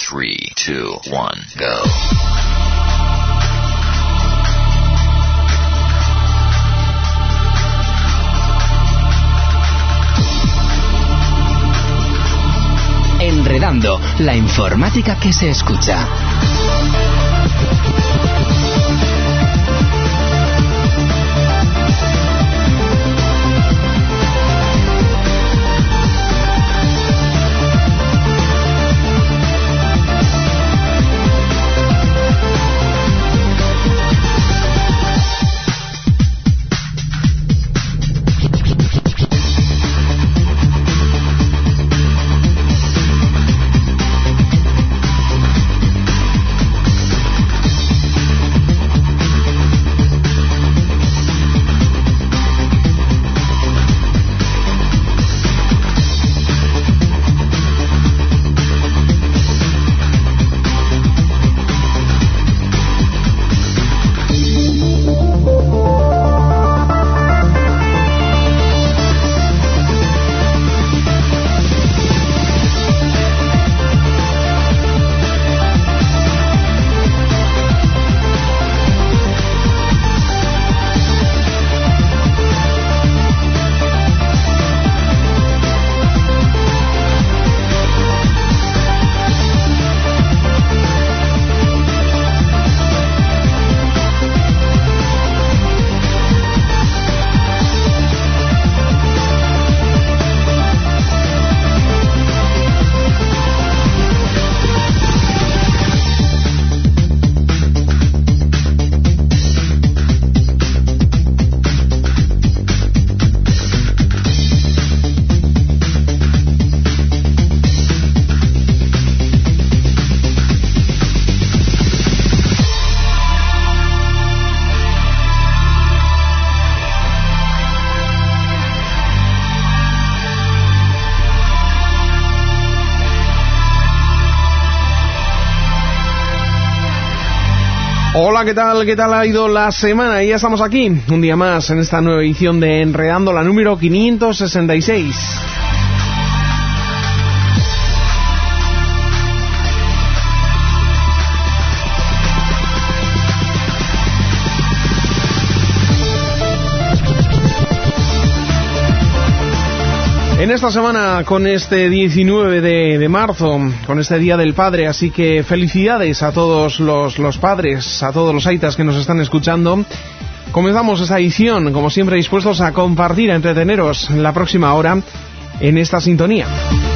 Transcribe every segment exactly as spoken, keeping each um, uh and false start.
three, two, one, go. Enredando, la informática que se escucha. Hola, ¿qué tal? ¿Qué tal ha ido la semana? Y ya estamos aquí, un día más, en esta nueva edición de Enredando, la número quinientos sesenta y seis. En esta semana, con este diecinueve de, de marzo, con este Día del Padre, así que felicidades a todos los, los padres, a todos los aitas que nos están escuchando. Comenzamos esta edición, como siempre, dispuestos a compartir, a entreteneros en la próxima hora en esta sintonía.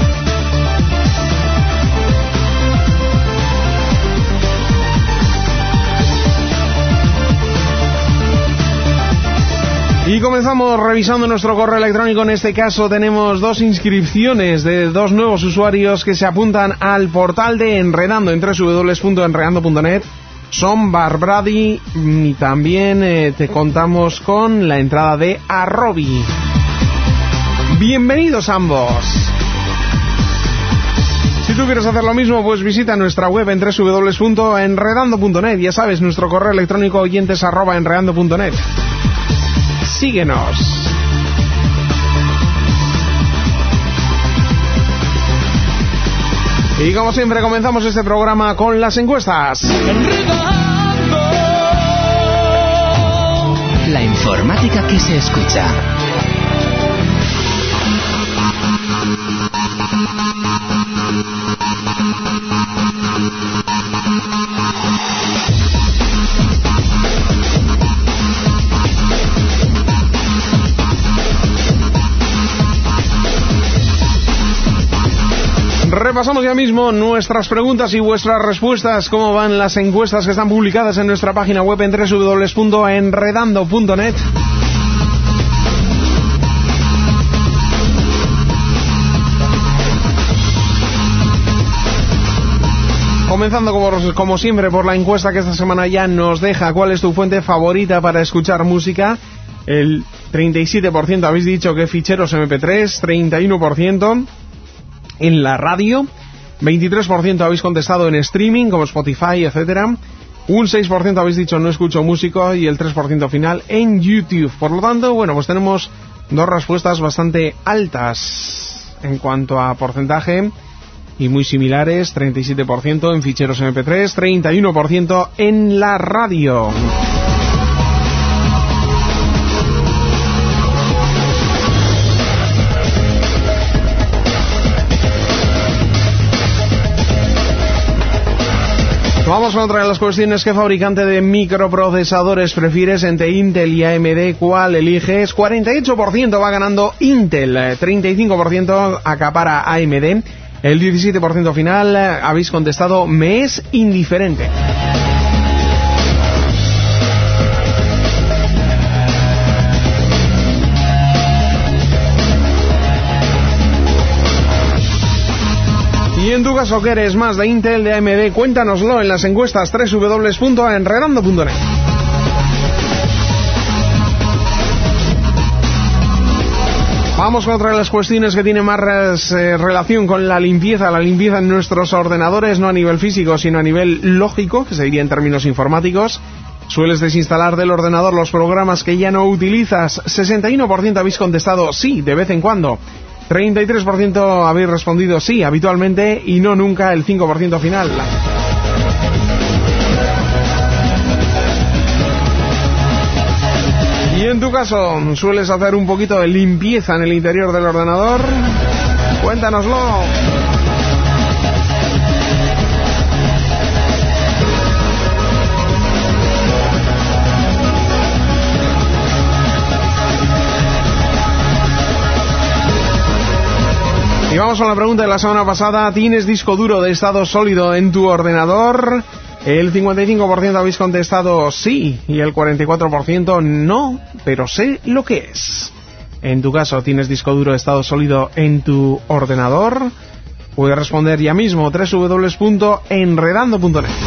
Y comenzamos revisando nuestro correo electrónico. En este caso tenemos dos inscripciones de dos nuevos usuarios que se apuntan al portal de Enredando en doble u doble u doble u punto enredando punto net. Son Barbrady y también eh, te contamos con la entrada de Arrobi. Bienvenidos ambos. Si tú quieres hacer lo mismo, pues visita nuestra web en doble u doble u doble u punto enredando punto net. Ya sabes, nuestro correo electrónico oyentes arroba enredando punto net. Síguenos. Y como siempre comenzamos este programa con las encuestas. La informática que se escucha. Repasamos ya mismo nuestras preguntas y vuestras respuestas. ¿Cómo van las encuestas que están publicadas en nuestra página web en doble u doble u doble u punto enredando punto net? Comenzando como, como siempre por la encuesta que esta semana ya nos deja cuál es tu fuente favorita para escuchar música. El treinta y siete por ciento habéis dicho que ficheros eme pe tres, treinta y uno por ciento en la radio, veintitrés por ciento habéis contestado en streaming como Spotify, etcétera. Un seis por ciento habéis dicho no escucho música y el tres por ciento final en YouTube. Por lo tanto, bueno, pues tenemos dos respuestas bastante altas en cuanto a porcentaje. y muy similares, treinta y siete por ciento en ficheros eme pe tres, treinta y uno por ciento en la radio. Vamos con otra de las cuestiones. ¿Qué fabricante de microprocesadores prefieres entre Intel y A eme de? ¿Cuál eliges? cuarenta y ocho por ciento va ganando Intel, treinta y cinco por ciento acapara A eme de, el diecisiete por ciento final habéis contestado me es indiferente. Y en tu caso, ¿qué eres más, de Intel, de A eme de? Cuéntanoslo en las encuestas doble u doble u doble u punto enredando punto net. Vamos con otra de las cuestiones que tiene más eh, relación con la limpieza, la limpieza en nuestros ordenadores, no a nivel físico, sino a nivel lógico, que se diría en términos informáticos. ¿Sueles desinstalar del ordenador los programas que ya no utilizas? sesenta y uno por ciento habéis contestado sí, de vez en cuando. treinta y tres por ciento habéis respondido sí, habitualmente, y no nunca, el cinco por ciento final. Y en tu caso, ¿sueles hacer un poquito de limpieza en el interior del ordenador? Cuéntanoslo. Y vamos con la pregunta de la semana pasada. ¿Tienes disco duro de estado sólido en tu ordenador? El cincuenta y cinco por ciento habéis contestado sí y el cuarenta y cuatro por ciento no, pero sé lo que es. En tu caso, ¿tienes disco duro de estado sólido en tu ordenador? Puedes responder ya mismo, doble u doble u doble u punto enredando punto net.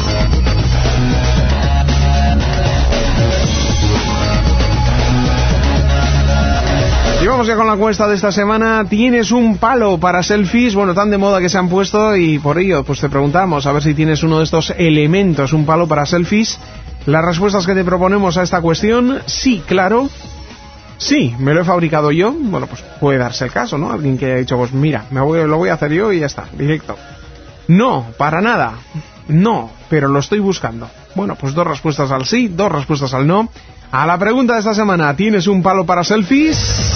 Y vamos ya con la encuesta de esta semana. ¿Tienes un palo para selfies? Bueno, tan de moda que se han puesto, y por ello pues te preguntamos a ver si tienes uno de estos elementos, un palo para selfies. Las respuestas que te proponemos a esta cuestión: sí, claro. Sí, me lo he fabricado yo. Bueno, pues puede darse el caso, ¿no? Alguien que ha dicho, pues mira, me voy, lo voy a hacer yo y ya está, directo. No, para nada. No, pero lo estoy buscando. Bueno, pues dos respuestas al sí, dos respuestas al no. A la pregunta de esta semana: ¿tienes un palo para selfies?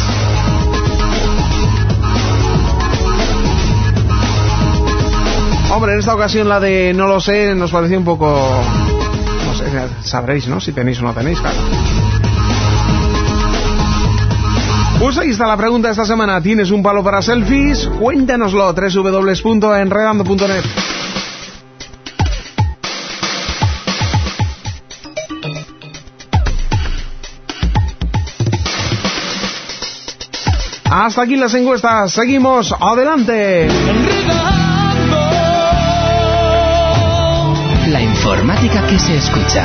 Hombre, en esta ocasión la de no lo sé nos pareció un poco... No sé, sabréis, ¿no? Si tenéis o no tenéis, claro. Pues ahí está la pregunta de esta semana. ¿Tienes un palo para selfies? Cuéntanoslo, doble u doble u doble u punto enredando punto net. Hasta aquí las encuestas. Seguimos adelante. La informática que se escucha.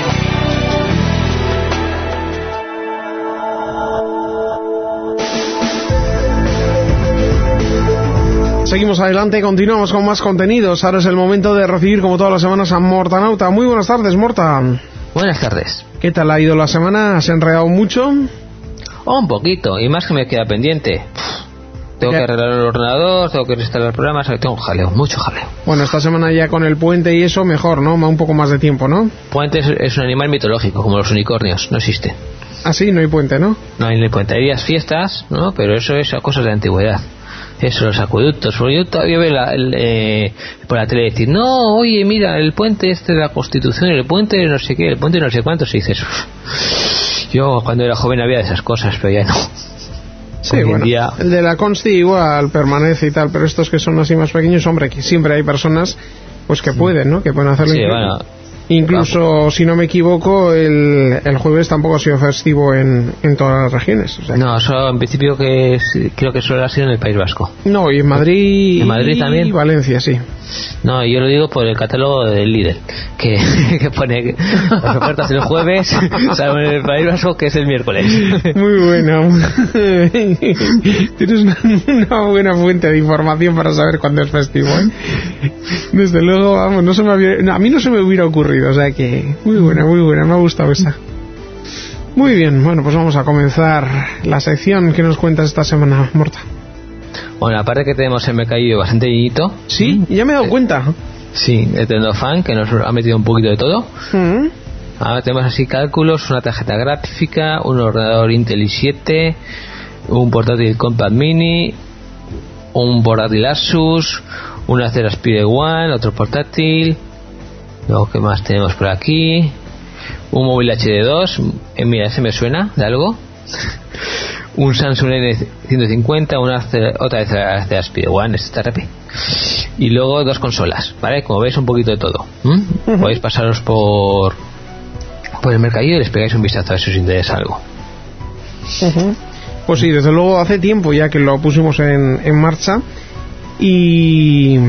Seguimos adelante, continuamos con más contenidos. Ahora es el momento de recibir, como todas las semanas, a Mortanauta. Muy buenas tardes, Morta. Buenas tardes. ¿Qué tal ha ido la semana? ¿Has enredado mucho? Oh, un poquito, y más que me queda pendiente. Tengo ya. que arreglar el ordenador, tengo que instalar programas, tengo un jaleo, mucho jaleo. Bueno, esta semana ya con el puente y eso, mejor, ¿no? Un poco más de tiempo, ¿no? Puente es, es un animal mitológico, como los unicornios, no existe. Ah, sí, no hay puente, ¿no? No hay puente, hay días fiestas, ¿no? Pero eso es a cosas de antigüedad. Eso, los acueductos. Porque yo todavía veo la, el, eh, por la tele decir, no, oye, mira, el puente este de la Constitución, el puente de no sé qué, el puente de no sé cuántos, y dices, uff, yo cuando era joven había de esas cosas, pero ya no. Sí, Hoy bueno, día... el de la Consti igual permanece y tal, pero estos que son así más pequeños, hombre, que siempre hay personas pues que pueden, ¿no? Que pueden hacerlo. Sí, incluso, bueno, incluso vamos. Si no me equivoco, el, el jueves tampoco ha sido festivo en, en todas las regiones. O sea, no, solo en principio que es, creo que solo ha sido en el País Vasco. No, y en Madrid, ¿En Madrid también? Y Valencia, sí. No, yo lo digo por el catálogo del Lidl, que, que pone que las ofertas el jueves, salvo en el País Vasco, que es el miércoles. Muy bueno. Tienes una, una buena fuente de información para saber cuándo es festivo, ¿eh? Desde luego, vamos, no se me había, no, a mí no se me hubiera ocurrido, o sea que muy buena, muy buena, me ha gustado esa. Muy bien, bueno, pues vamos a comenzar la sección que nos cuentas esta semana, Morta. Bueno, aparte que tenemos el mercadillo bastante llenito. Sí, ya me he dado eh, cuenta. Sí, el Tecnofan, que nos ha metido un poquito de todo. Mm. Ahora tenemos así cálculos, una tarjeta gráfica, un ordenador Intel i siete, un portátil Compact Mini, un portátil Asus, una Acer Aspire One, otro portátil. Luego, ¿qué más tenemos por aquí? Un móvil H D dos, eh, mira, ese me suena de algo. Un Samsung N ciento cincuenta, una otra vez la Acer Aspire One, este está repi. Y luego dos consolas, ¿vale? Como veis, un poquito de todo. ¿Mm? Uh-huh. Podéis pasaros por por el mercadillo y les pegáis un vistazo a ver si os interesa algo. Uh-huh. Pues sí, desde luego hace tiempo ya que lo pusimos en, en marcha y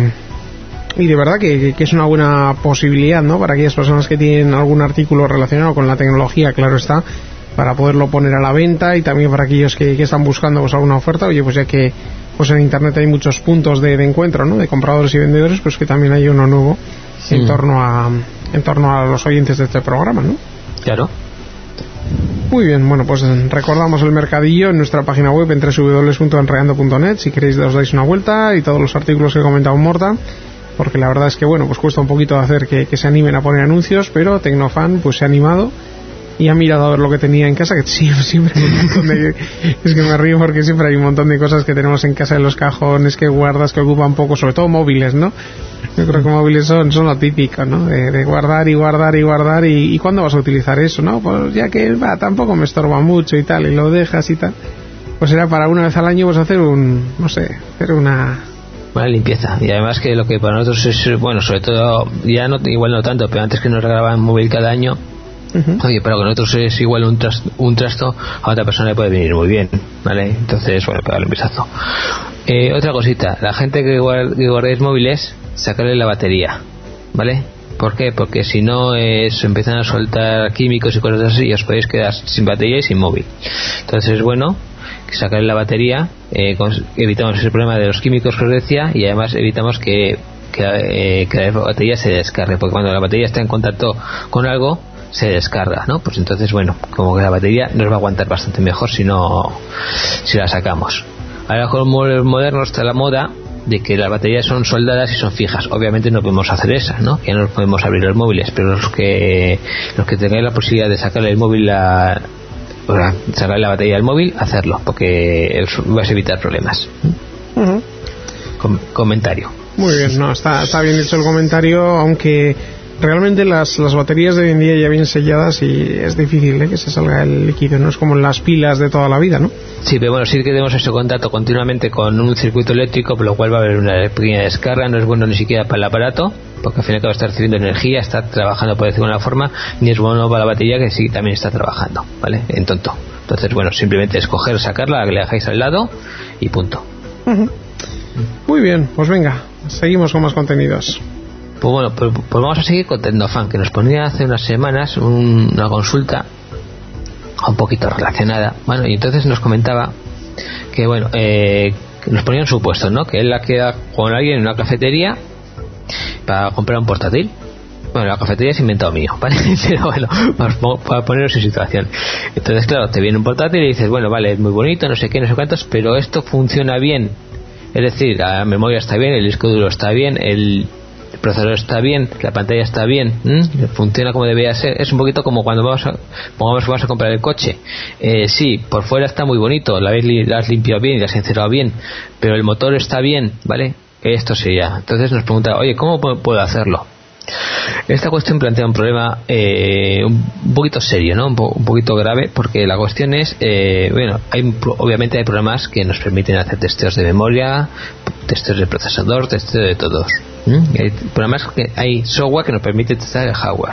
y de verdad que, que es una buena posibilidad, ¿no? Para aquellas personas que tienen algún artículo relacionado con la tecnología, claro está, para poderlo poner a la venta, y también para aquellos que, que están buscando pues alguna oferta. Oye, pues ya que pues en internet hay muchos puntos de, de encuentro, ¿no? De compradores y vendedores, pues que también hay uno nuevo sí. en torno a en torno a los oyentes de este programa, ¿no? Claro. Muy bien, bueno, pues recordamos el mercadillo en nuestra página web en doble u doble u doble u punto enredando punto net, si queréis os dais una vuelta, y todos los artículos que he comentado Morta, porque la verdad es que bueno, pues cuesta un poquito hacer que, que se animen a poner anuncios, pero Tecnofan pues se ha animado y ha mirado a ver lo que tenía en casa, que siempre, siempre hay un montón de... es que me río porque siempre hay un montón de cosas que tenemos en casa, en los cajones, que guardas, que ocupan poco, sobre todo móviles, ¿no? Yo creo que móviles son, son lo típico, ¿no? De, de guardar y guardar y guardar, y, y ¿cuándo vas a utilizar eso, no? Pues ya que va, tampoco me estorba mucho y tal, y lo dejas y tal. Pues era para una vez al año pues hacer un, no sé, hacer una... Buena limpieza. Y además que lo que para nosotros es, bueno, sobre todo, ya no igual no tanto, pero antes que nos regalaban móvil cada año, uh-huh. oye, pero con nosotros es igual un trasto, un trasto a otra persona le puede venir muy bien, ¿vale? Entonces, bueno, pegarle un vistazo. Eh, otra cosita, la gente que, guard, que guardéis móviles, sacarle la batería, ¿vale? ¿Por qué? Porque si no es, empiezan a soltar químicos y cosas así y os podéis quedar sin batería y sin móvil. Entonces, bueno, sacarle la batería, eh, evitamos ese problema de los químicos que os decía, y además evitamos que, que, eh, que la batería se descargue, porque cuando la batería está en contacto con algo se descarga, ¿no? Pues entonces, bueno, como que la batería nos va a aguantar bastante mejor si no si la sacamos. Ahora con los modernos está la moda de que las baterías son soldadas y son fijas. Obviamente no podemos hacer esas, ¿no? Que no podemos abrir los móviles, pero los que los que tengáis la posibilidad de sacarle el móvil a o sea, sacarle la batería del móvil, hacerlo, porque vas a evitar problemas. Uh-huh. Com- comentario. Muy bien, no, está, está bien hecho el comentario, aunque realmente las, las baterías de hoy en día ya vienen selladas y es difícil, ¿eh?, que se salga el líquido, no es como las pilas de toda la vida, ¿no? Sí, pero bueno, sí que tenemos ese contacto continuamente con un circuito eléctrico, por lo cual va a haber una pequeña descarga. No es bueno ni siquiera para el aparato, porque al final va a estar recibiendo energía, está trabajando por decirlo de alguna forma, ni es bueno para la batería, que sí también está trabajando, ¿vale? En tonto. Entonces, bueno, simplemente escoger, sacarla, que le dejáis al lado y punto. Uh-huh. Muy bien, pues venga, seguimos con más contenidos. Pues bueno, pues, pues vamos a seguir con Tecnofan, que nos ponía hace unas semanas un, una consulta un poquito relacionada. Bueno, y entonces nos comentaba que, bueno, eh, que nos ponía un supuesto, ¿no? Que él la queda con alguien en una cafetería para comprar un portátil. Bueno, la cafetería es inventado mío, ¿vale? Pero bueno, para poneros en situación. Entonces, claro, te viene un portátil y dices, bueno, vale, es muy bonito, no sé qué, no sé cuántos, pero esto funciona bien. Es decir, la memoria está bien, el disco duro está bien, el el procesador está bien, la pantalla está bien, ¿m? funciona como debería ser. Es un poquito como cuando vamos a, pongamos, vamos a comprar el coche. Eh, sí, por fuera está muy bonito, la, habéis, la has limpiado bien y la has encerrado bien, pero el motor está bien, ¿vale? Esto sería. Entonces nos pregunta, oye, ¿cómo puedo hacerlo? Esta cuestión plantea un problema eh, un poquito serio, ¿no? Un, po- un poquito grave, porque la cuestión es, eh, bueno, hay obviamente hay programas que nos permiten hacer testeos de memoria, testeos de procesador, testeos de todos. ¿Mm? Hay programas que hay software que nos permite testar el hardware,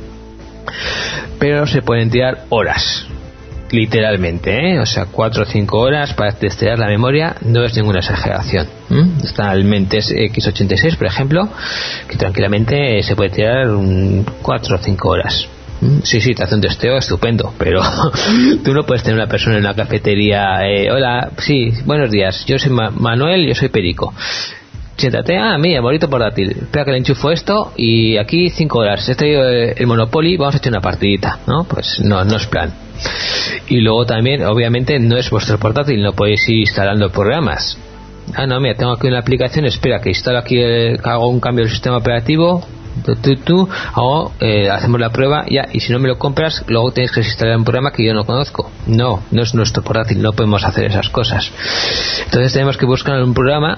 pero se pueden tirar horas, literalmente, ¿eh? O sea, cuatro o cinco horas para testear la memoria no es ninguna exageración. ¿Mm? Está el Mentes equis ochenta y seis, por ejemplo, que tranquilamente se puede tirar un cuatro o cinco horas. ¿Mm? Sí, sí, te hace un testeo estupendo, pero tú no puedes tener una persona en una cafetería, eh, hola, sí, buenos días, yo soy Ma- Manuel, yo soy Perico. Siéntate, ah, mira, bonito portátil, espera que le enchufo esto y aquí cinco horas, he traído el Monopoly, vamos a echar una partidita, ¿no? Pues no, no es plan. Y luego también, obviamente, no es vuestro portátil, no podéis ir instalando programas. Ah, no, mira, tengo aquí una aplicación, espera, que instalo aquí, el, hago un cambio del sistema operativo, tú, tú, tú, hago, eh, hacemos la prueba, ya, y si no me lo compras, luego tienes que instalar un programa que yo no conozco. No, no es nuestro portátil, no podemos hacer esas cosas. Entonces tenemos que buscar un programa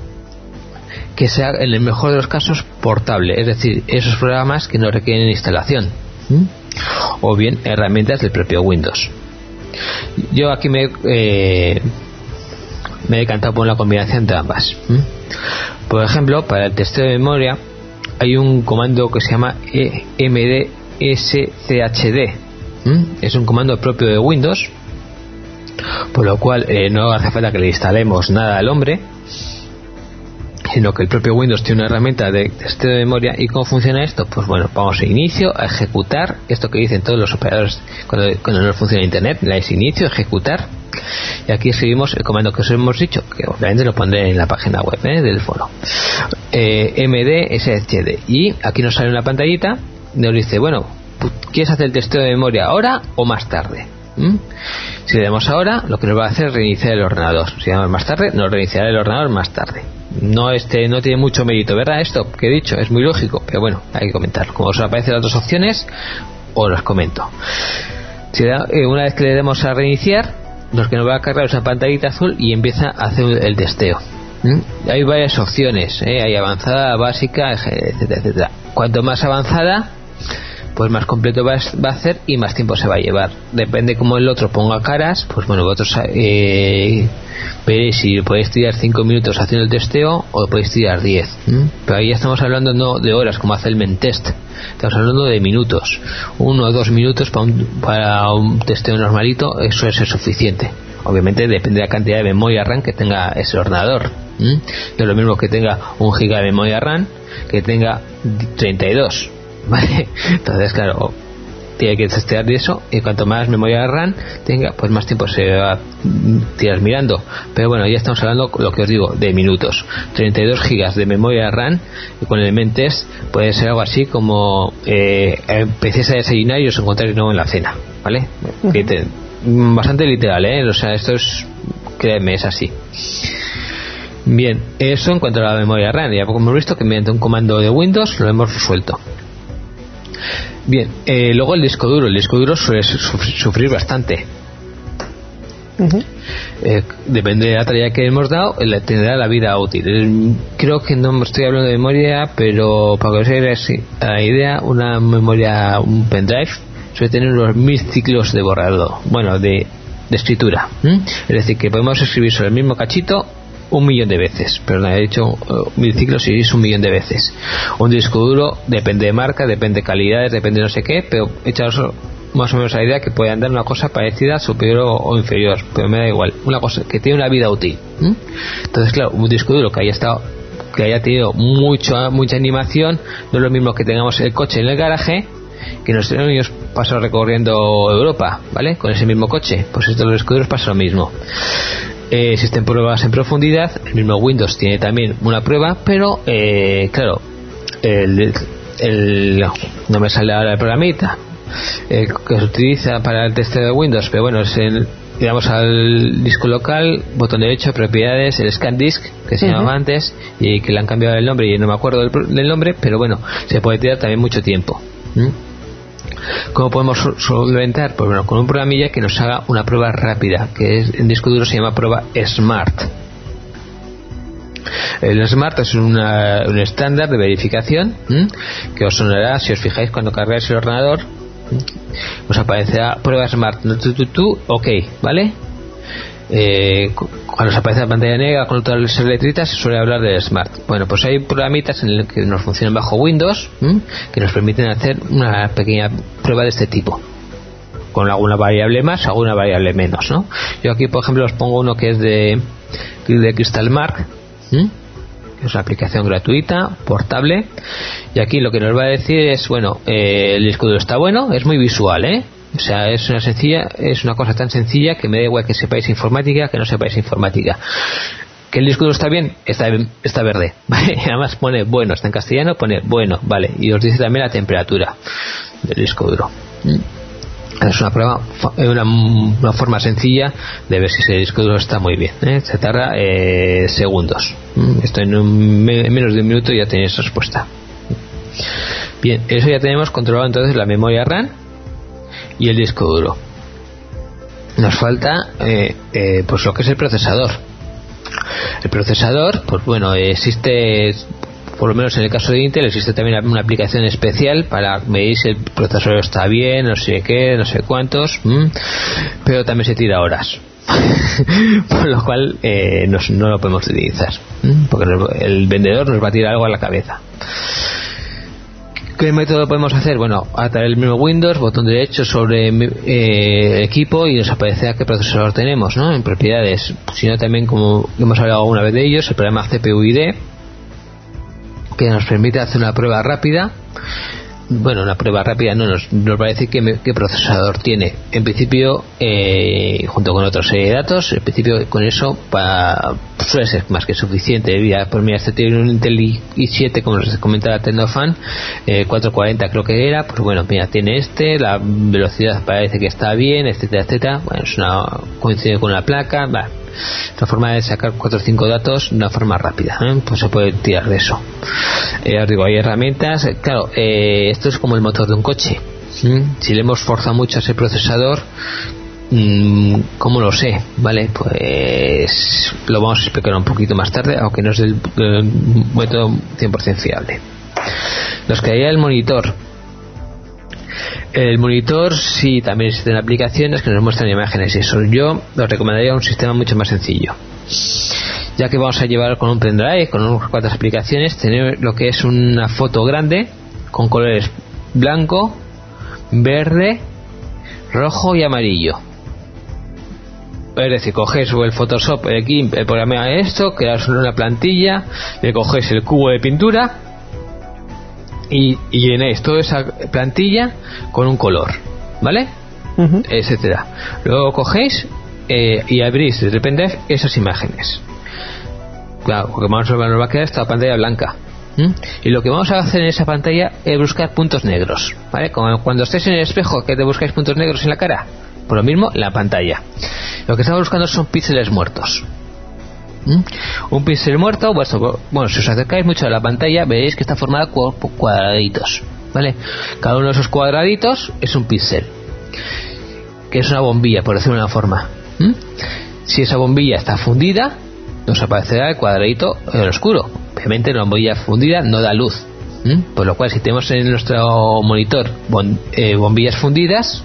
que sea, en el mejor de los casos, portable, es decir, esos programas que no requieren instalación, ¿Mm? o bien herramientas del propio Windows. Yo aquí me eh, me he decantado por la combinación de ambas. ¿Mm? Por ejemplo, para el testeo de memoria hay un comando que se llama M D S C H D. ¿Mm? Es un comando propio de Windows, por lo cual eh, no hace falta que le instalemos nada al hombre, sino que el propio Windows tiene una herramienta de testeo de memoria. ¿Y cómo funciona esto? Pues bueno, vamos a inicio, a ejecutar, esto que dicen todos los operadores cuando, cuando no funciona internet, la es inicio, ejecutar, y aquí escribimos el comando que os hemos dicho, que obviamente lo pondré en la página web ¿eh? del foro, eh, M D S H D, y aquí nos sale una pantallita, nos dice, bueno, ¿quieres hacer el testeo de memoria ahora o más tarde? ¿Mm? Si le damos ahora, lo que nos va a hacer es reiniciar el ordenador. Si le damos más tarde, nos reiniciará el ordenador más tarde. No este no tiene mucho mérito, ¿verdad? Esto que he dicho es muy lógico, pero bueno, hay que comentarlo. Como os aparecen las dos opciones, os las comento. Si da, eh, una vez que le demos a reiniciar, nos que nos va a cargar esa pantallita azul y empieza a hacer el testeo. ¿Mm? Hay varias opciones, ¿eh? Hay avanzada, básica, etcétera, etcétera. Cuanto más avanzada, pues más completo va a ser y más tiempo se va a llevar. Depende cómo el otro ponga caras, pues bueno, vosotros eh, veréis si podéis tirar cinco minutos haciendo el testeo o podéis tirar diez. ¿Mm? Pero ahí ya estamos hablando no de horas como hace el Mentest, estamos hablando de minutos. Uno o dos minutos para un, para un testeo normalito, eso es suficiente. Obviamente depende de la cantidad de memoria RAM que tenga ese ordenador. ¿Mm? No es lo mismo que tenga un giga de memoria RAM que tenga treinta y dos. ¿Vale? Entonces, claro, tiene que testear de eso, y cuanto más memoria RAM tenga, pues más tiempo se va a tirar mirando. Pero bueno, ya estamos hablando, lo que os digo, de minutos. Treinta y dos gigas de memoria RAM, y con el Mentest puede ser algo así como eh, empecéis a desayunar y os encontráis de nuevo en la cena, ¿vale? Uh-huh. te, bastante literal, ¿eh? O sea, esto es, créeme, es así. Bien, eso en cuanto a la memoria RAM. Ya hemos visto que mediante un comando de Windows lo hemos resuelto. Bien, eh, luego el disco duro. El disco duro suele sufrir bastante. Uh-huh. Eh, depende de la tarea que hemos dado, tendrá la vida útil. Creo que no estoy hablando de memoria, pero para que os hagáis la idea, una memoria, un pendrive, suele tener unos mil ciclos de borrado, bueno, de, de escritura. ¿Mm? Es decir, que podemos escribir sobre el mismo cachito un millón de veces, pero he dicho uh, mil ciclos y es un millón de veces. Un disco duro depende de marca, depende de calidades, depende de no sé qué, pero echaos más o menos la idea que puede andar una cosa parecida, superior o, o inferior, pero me da igual, una cosa que tiene una vida útil. ¿Mm? Entonces, claro, un disco duro que haya estado, que haya tenido mucho, mucha animación, no es lo mismo que tengamos el coche en el garaje que nos hemos pasado recorriendo Europa, ¿vale? Con ese mismo coche. Pues esto los discos duros pasa lo mismo. Eh, existen pruebas en profundidad. El mismo Windows tiene también una prueba, pero eh, claro, el, el, no me sale ahora el programita eh, que se utiliza para el testeo de Windows, pero bueno, es el, digamos, al disco local, botón derecho, propiedades, el scan disk que se uh-huh. llamaba antes y que le han cambiado el nombre y no me acuerdo del, del nombre, pero bueno, se puede tirar también mucho tiempo. ¿Mm? ¿Cómo podemos solventar? Pues bueno, con un programilla que nos haga una prueba rápida, que es, en disco duro se llama prueba SMART. El SMART es una, un estándar de verificación ¿m? que os sonará si os fijáis cuando cargáis el ordenador. ¿m? Os aparecerá prueba SMART, tú, tú, tú, ok, ¿vale? Eh, cuando os aparece la pantalla negra con todas las letritas se suele hablar de Smart. Bueno, pues hay programitas en el que nos funcionan bajo Windows ¿m? que nos permiten hacer una pequeña prueba de este tipo, con alguna variable más, alguna variable menos, ¿no? Yo aquí, por ejemplo, os pongo uno que es de, de CrystalMark, ¿m? que es una aplicación gratuita, portable, y aquí lo que nos va a decir es, bueno, eh, el disco duro está bueno, es muy visual, ¿eh? O sea, es una sencilla, es una cosa tan sencilla que me da igual que sepáis informática, que no sepáis informática. Que el disco duro está bien, está, está verde, ¿vale? Además pone bueno, está en castellano, pone bueno, vale, y os dice también la temperatura del disco duro. Es una prueba, una, una forma sencilla de ver si ese disco duro está muy bien, ¿eh? Se tarda eh, segundos. Esto en, un, en menos de un minuto ya tenéis respuesta. Bien, eso ya tenemos controlado entonces la memoria RAM y el disco duro. Nos falta eh, eh, pues lo que es el procesador. El procesador, pues bueno, existe, por lo menos en el caso de Intel, existe también una aplicación especial para medir si el procesador está bien, no sé qué, no sé cuántos, ¿m? Pero también se tira horas. Por lo cual eh, no, no lo podemos utilizar, ¿m? Porque el vendedor nos va a tirar algo a la cabeza. ¿Qué método podemos hacer? Bueno, atar el mismo Windows, botón derecho sobre eh, equipo y nos aparecerá qué procesador tenemos, ¿no? En propiedades. Si no, también, como hemos hablado alguna vez de ellos, el programa C P U I D, que nos permite hacer una prueba rápida. Bueno, una prueba rápida no nos, nos va a decir qué, qué procesador tiene. En principio, eh, junto con otra serie de datos, en principio con eso pa, suele ser más que suficiente. Ya, pues mira, este tiene un Intel i siete, como les comentaba Tecnofan, eh, cuatrocientos cuarenta creo que era. Pues bueno, mira, tiene este, la velocidad parece que está bien, etcétera, etcétera. Bueno, es una, coincide con la placa, va. Una forma de sacar cuatro o cinco datos de una forma rápida, ¿eh? Pues se puede tirar de eso. Eh, os digo, hay herramientas. Claro, eh, esto es como el motor de un coche. ¿Sí? Si le hemos forzado mucho a ese procesador, mmm, ¿cómo lo sé? Vale, pues lo vamos a explicar un poquito más tarde, aunque no es del, del método cien por ciento fiable. Nos quedaría el monitor. El monitor sí, también existen aplicaciones que nos muestran imágenes y eso. Yo os recomendaría un sistema mucho más sencillo, ya que vamos a llevar con un pendrive, con unas cuantas aplicaciones, tener lo que es una foto grande con colores blanco, verde, rojo y amarillo. Es decir, cogéis el Photoshop, aquí el programa esto, creáis una plantilla, le cogéis el cubo de pintura y, y llenéis toda esa plantilla con un color, ¿vale? Uh-huh. Etcétera. Luego cogéis eh, y abrís de repente esas imágenes. Claro, porque vamos a, nos va a quedar esta pantalla blanca. ¿Mm? Y lo que vamos a hacer en esa pantalla es buscar puntos negros, ¿vale? Como cuando estés en el espejo que te buscáis puntos negros en la cara, por lo mismo en la pantalla. Lo que estamos buscando son píxeles muertos. ¿Mm? Un píxel muerto, bueno, si os acercáis mucho a la pantalla veréis que está formada por cuadraditos, ¿vale? Cada uno de esos cuadraditos es un píxel, que es una bombilla, por decirlo de una forma. ¿Mm? Si esa bombilla está fundida, nos aparecerá el cuadradito en el oscuro. Obviamente la bombilla fundida no da luz, ¿Mm? Por lo cual si tenemos en nuestro monitor bon, eh, bombillas fundidas,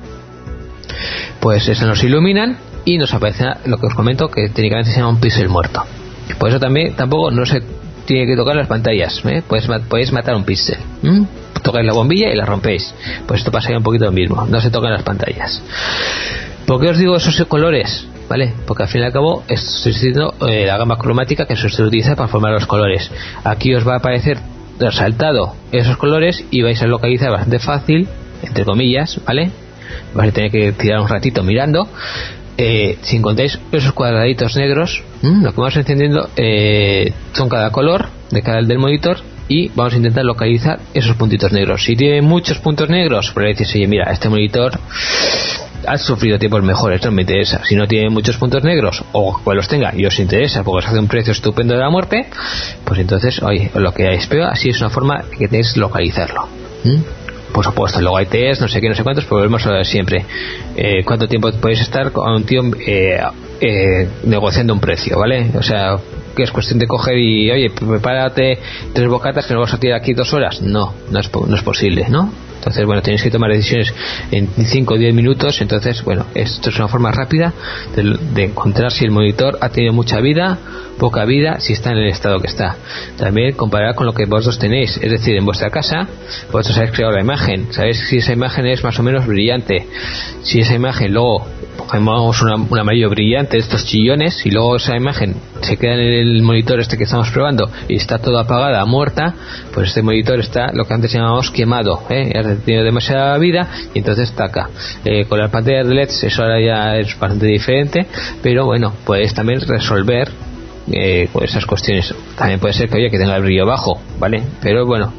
pues esas nos iluminan y nos aparecerá lo que os comento, que técnicamente se llama un píxel muerto. Por eso también tampoco no se tiene que tocar las pantallas, ¿eh? Podéis, podéis matar un píxel. ¿Mm? Tocáis la bombilla y la rompéis. Pues esto pasaría un poquito lo mismo, no se tocan las pantallas. ¿Por qué os digo esos colores? ¿Vale? Porque al fin y al cabo estoy diciendo eh, la gama cromática que se utiliza para formar los colores. Aquí os va a aparecer resaltado esos colores y vais a localizar bastante fácil, entre comillas, ¿vale? Vais a tener que tirar un ratito mirando. Eh, si encontráis esos cuadraditos negros, ¿m? Lo que vamos encendiendo eh, son cada color de cada del monitor y vamos a intentar localizar esos puntitos negros. Si tiene muchos puntos negros, pues le decís, oye, mira, este monitor ha sufrido tiempos mejores, no me interesa. Si no tiene muchos puntos negros o que los tenga y os interesa porque os hace un precio estupendo de la muerte, pues entonces, oye, lo que hay es peor. Así es una forma que tenéis localizarlo. ¿Mm? Por supuesto, luego hay test, no sé qué, no sé cuántos, pero volvemos a ver siempre eh, cuánto tiempo podéis estar con un tío eh, eh, negociando un precio, ¿vale? O sea, que es cuestión de coger y, oye, prepárate tres bocatas que nos vamos a tirar aquí dos horas. No, no es, no es posible, ¿no? Entonces, bueno, tenéis que tomar decisiones en cinco o diez minutos. Entonces, bueno, esto es una forma rápida de, de encontrar si el monitor ha tenido mucha vida, poca vida, si está en el estado que está. También comparar con lo que vosotros tenéis, es decir, en vuestra casa vosotros habéis creado la imagen, sabéis si esa imagen es más o menos brillante. Si esa imagen luego cogemos un amarillo brillante, estos chillones, y luego esa imagen se queda en el monitor este que estamos probando y está toda apagada, muerta, pues este monitor está lo que antes llamábamos quemado, ¿eh? Ha tenido demasiada vida y entonces taca. Eh, con las pantallas de L E Ds eso ahora ya es bastante diferente, pero bueno, puedes también resolver eh, pues esas cuestiones. También puede ser que, oye, que tenga el brillo bajo, ¿vale? Pero bueno,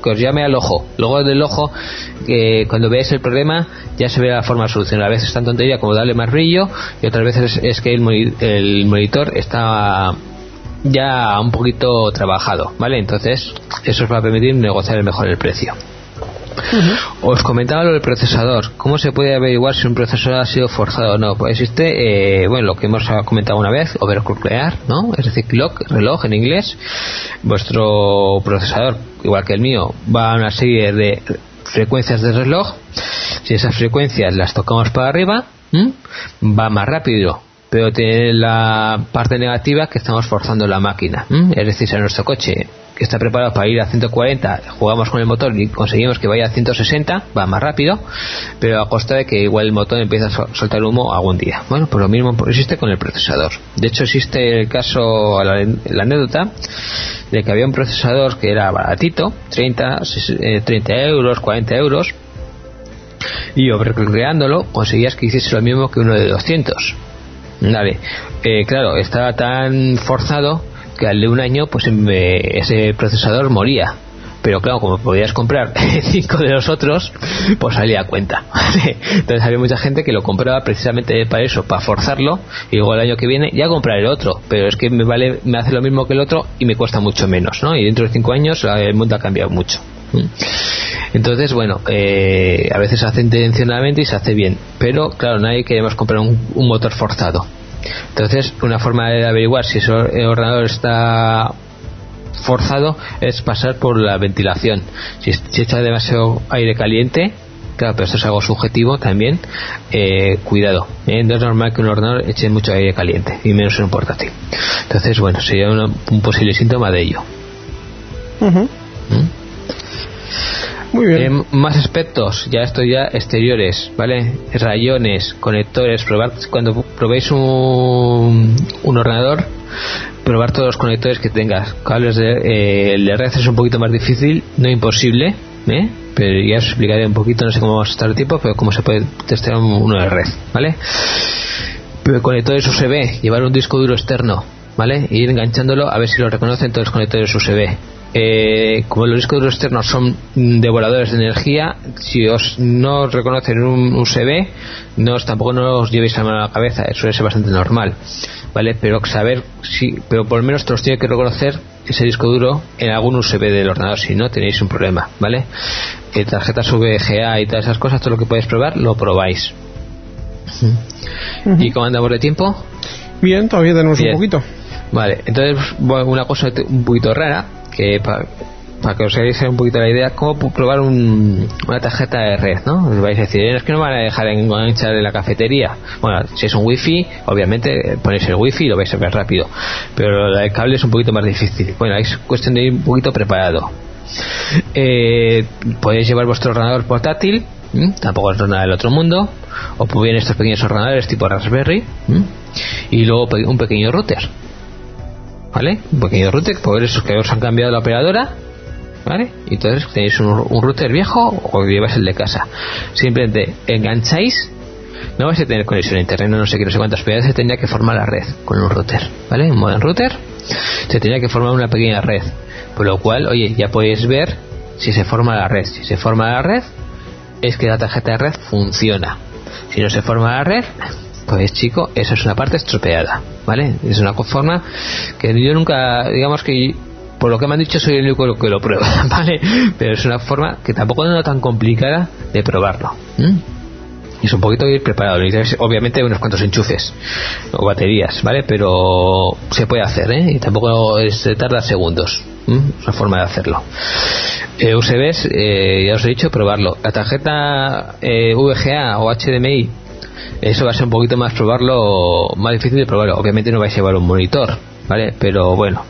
que os llame al ojo. Luego del ojo, eh, cuando veáis el problema, ya se ve la forma de solucionar. A veces es tan tontería como darle más brillo, y otras veces es, es que el, moni- el monitor está ya un poquito trabajado, ¿vale? Entonces, eso os va a permitir negociar mejor el precio. Uh-huh. Os comentaba lo del procesador. ¿Cómo se puede averiguar si un procesador ha sido forzado o no? Pues existe, eh, bueno, lo que hemos comentado una vez, overclockear, ¿no? Es decir, clock, reloj en inglés. Vuestro procesador, igual que el mío, va a una serie de frecuencias de reloj. Si esas frecuencias las tocamos para arriba, ¿m? va más rápido. Pero tiene la parte negativa que estamos forzando la máquina. ¿m? Es decir, si a nuestro coche, que está preparado para ir a ciento cuarenta, jugamos con el motor y conseguimos que vaya a ciento sesenta, va más rápido, pero a costa de que igual el motor empieza a soltar humo algún día. Bueno, pues lo mismo existe con el procesador. De hecho, existe el caso, la, la anécdota de que había un procesador que era baratito, treinta, treinta euros, cuarenta euros, y overclockeándolo conseguías que hiciese lo mismo que uno de doscientos. Vale, eh, claro, estaba tan forzado que al de un año pues eh, ese procesador moría. Pero claro, como podías comprar cinco de los otros, pues salía a cuenta, ¿vale? Entonces había mucha gente que lo compraba precisamente para eso, para forzarlo, y luego el año que viene ya comprar el otro, pero es que me vale, me hace lo mismo que el otro y me cuesta mucho menos, ¿no? Y dentro de cinco años el mundo ha cambiado mucho. Entonces, bueno, eh, a veces se hace intencionalmente y se hace bien, pero claro, nadie queremos comprar un, un motor forzado. Entonces, una forma de averiguar si ese ordenador está forzado es pasar por la ventilación. Si, si echa demasiado aire caliente, claro, pero esto es algo subjetivo también, eh, cuidado, ¿eh? No es normal que un ordenador eche mucho aire caliente, y menos en un portátil. Entonces, bueno, sería una, un posible síntoma de ello. Uh-huh. ¿Mm? Muy bien. Eh, más aspectos, ya esto ya exteriores, ¿vale? Rayones, conectores, probar cuando probéis un, un ordenador, probar todos los conectores que tengas. Cables de, eh, el de red es un poquito más difícil, no imposible, ¿eh? Pero ya os explicaré un poquito, no sé cómo vamos a estar el tiempo, pero cómo se puede testear uno de red, ¿vale? Pero conectores U S B, llevar un disco duro externo, ¿vale? E ir enganchándolo a ver si lo reconocen todos los conectores U S B. Eh, como los discos duros externos son devoradores de energía, si os no os reconocen un U S B, no os, tampoco no os llevéis la mano a la cabeza, eso es bastante normal, ¿vale? Pero saber si, pero por lo menos te los tiene que reconocer ese disco duro en algún U S B del ordenador, si no tenéis un problema, ¿vale? Eh, tarjetas V G A y todas esas cosas, todo lo que podéis probar, lo probáis. Uh-huh. ¿Y cómo andamos de tiempo? Bien, todavía tenemos Bien. un poquito. Vale, entonces una cosa un poquito rara, que para pa que os hagáis un poquito la idea, cómo probar un, una tarjeta de red, ¿no? Os vais a decir, es que no me van a dejar enganchar en la cafetería. Bueno, si es un wifi, obviamente ponéis el wifi y lo vais a ver rápido, pero el cable es un poquito más difícil. Bueno, es cuestión de ir un poquito preparado. Eh, podéis llevar vuestro ordenador portátil, ¿m? Tampoco es nada del otro mundo, o pues bien estos pequeños ordenadores tipo Raspberry, ¿m? Y luego un pequeño router, ¿vale? Un pequeño router, por eso que os han cambiado la operadora, ¿vale? Y entonces tenéis un, un router viejo o lleváis el de casa. Simplemente engancháis, no vais a tener conexión a internet, no sé qué, no sé cuántas, pero ya se tendría que formar la red con un router, ¿vale? Un modem router, se tendría que formar una pequeña red, por lo cual, oye, ya podéis ver si se forma la red. Si se forma la red, es que la tarjeta de red funciona. Si no se forma la red, pues chico, eso es una parte estropeada, ¿vale? Es una forma que yo nunca, digamos que por lo que me han dicho soy el único que lo prueba, ¿vale? Pero es una forma que tampoco no es tan complicada de probarlo. ¿Mm? Y es un poquito ir preparado, obviamente unos cuantos enchufes o baterías, ¿vale? Pero se puede hacer, ¿eh? Y tampoco se tarda segundos. ¿Mm? Es una forma de hacerlo. eh, U S Bs, eh, ya os he dicho, probarlo. La tarjeta eh, V G A o H D M I, eso va a ser un poquito más probarlo, más difícil de probarlo. Obviamente no vais a llevar un monitor, ¿vale? Pero bueno,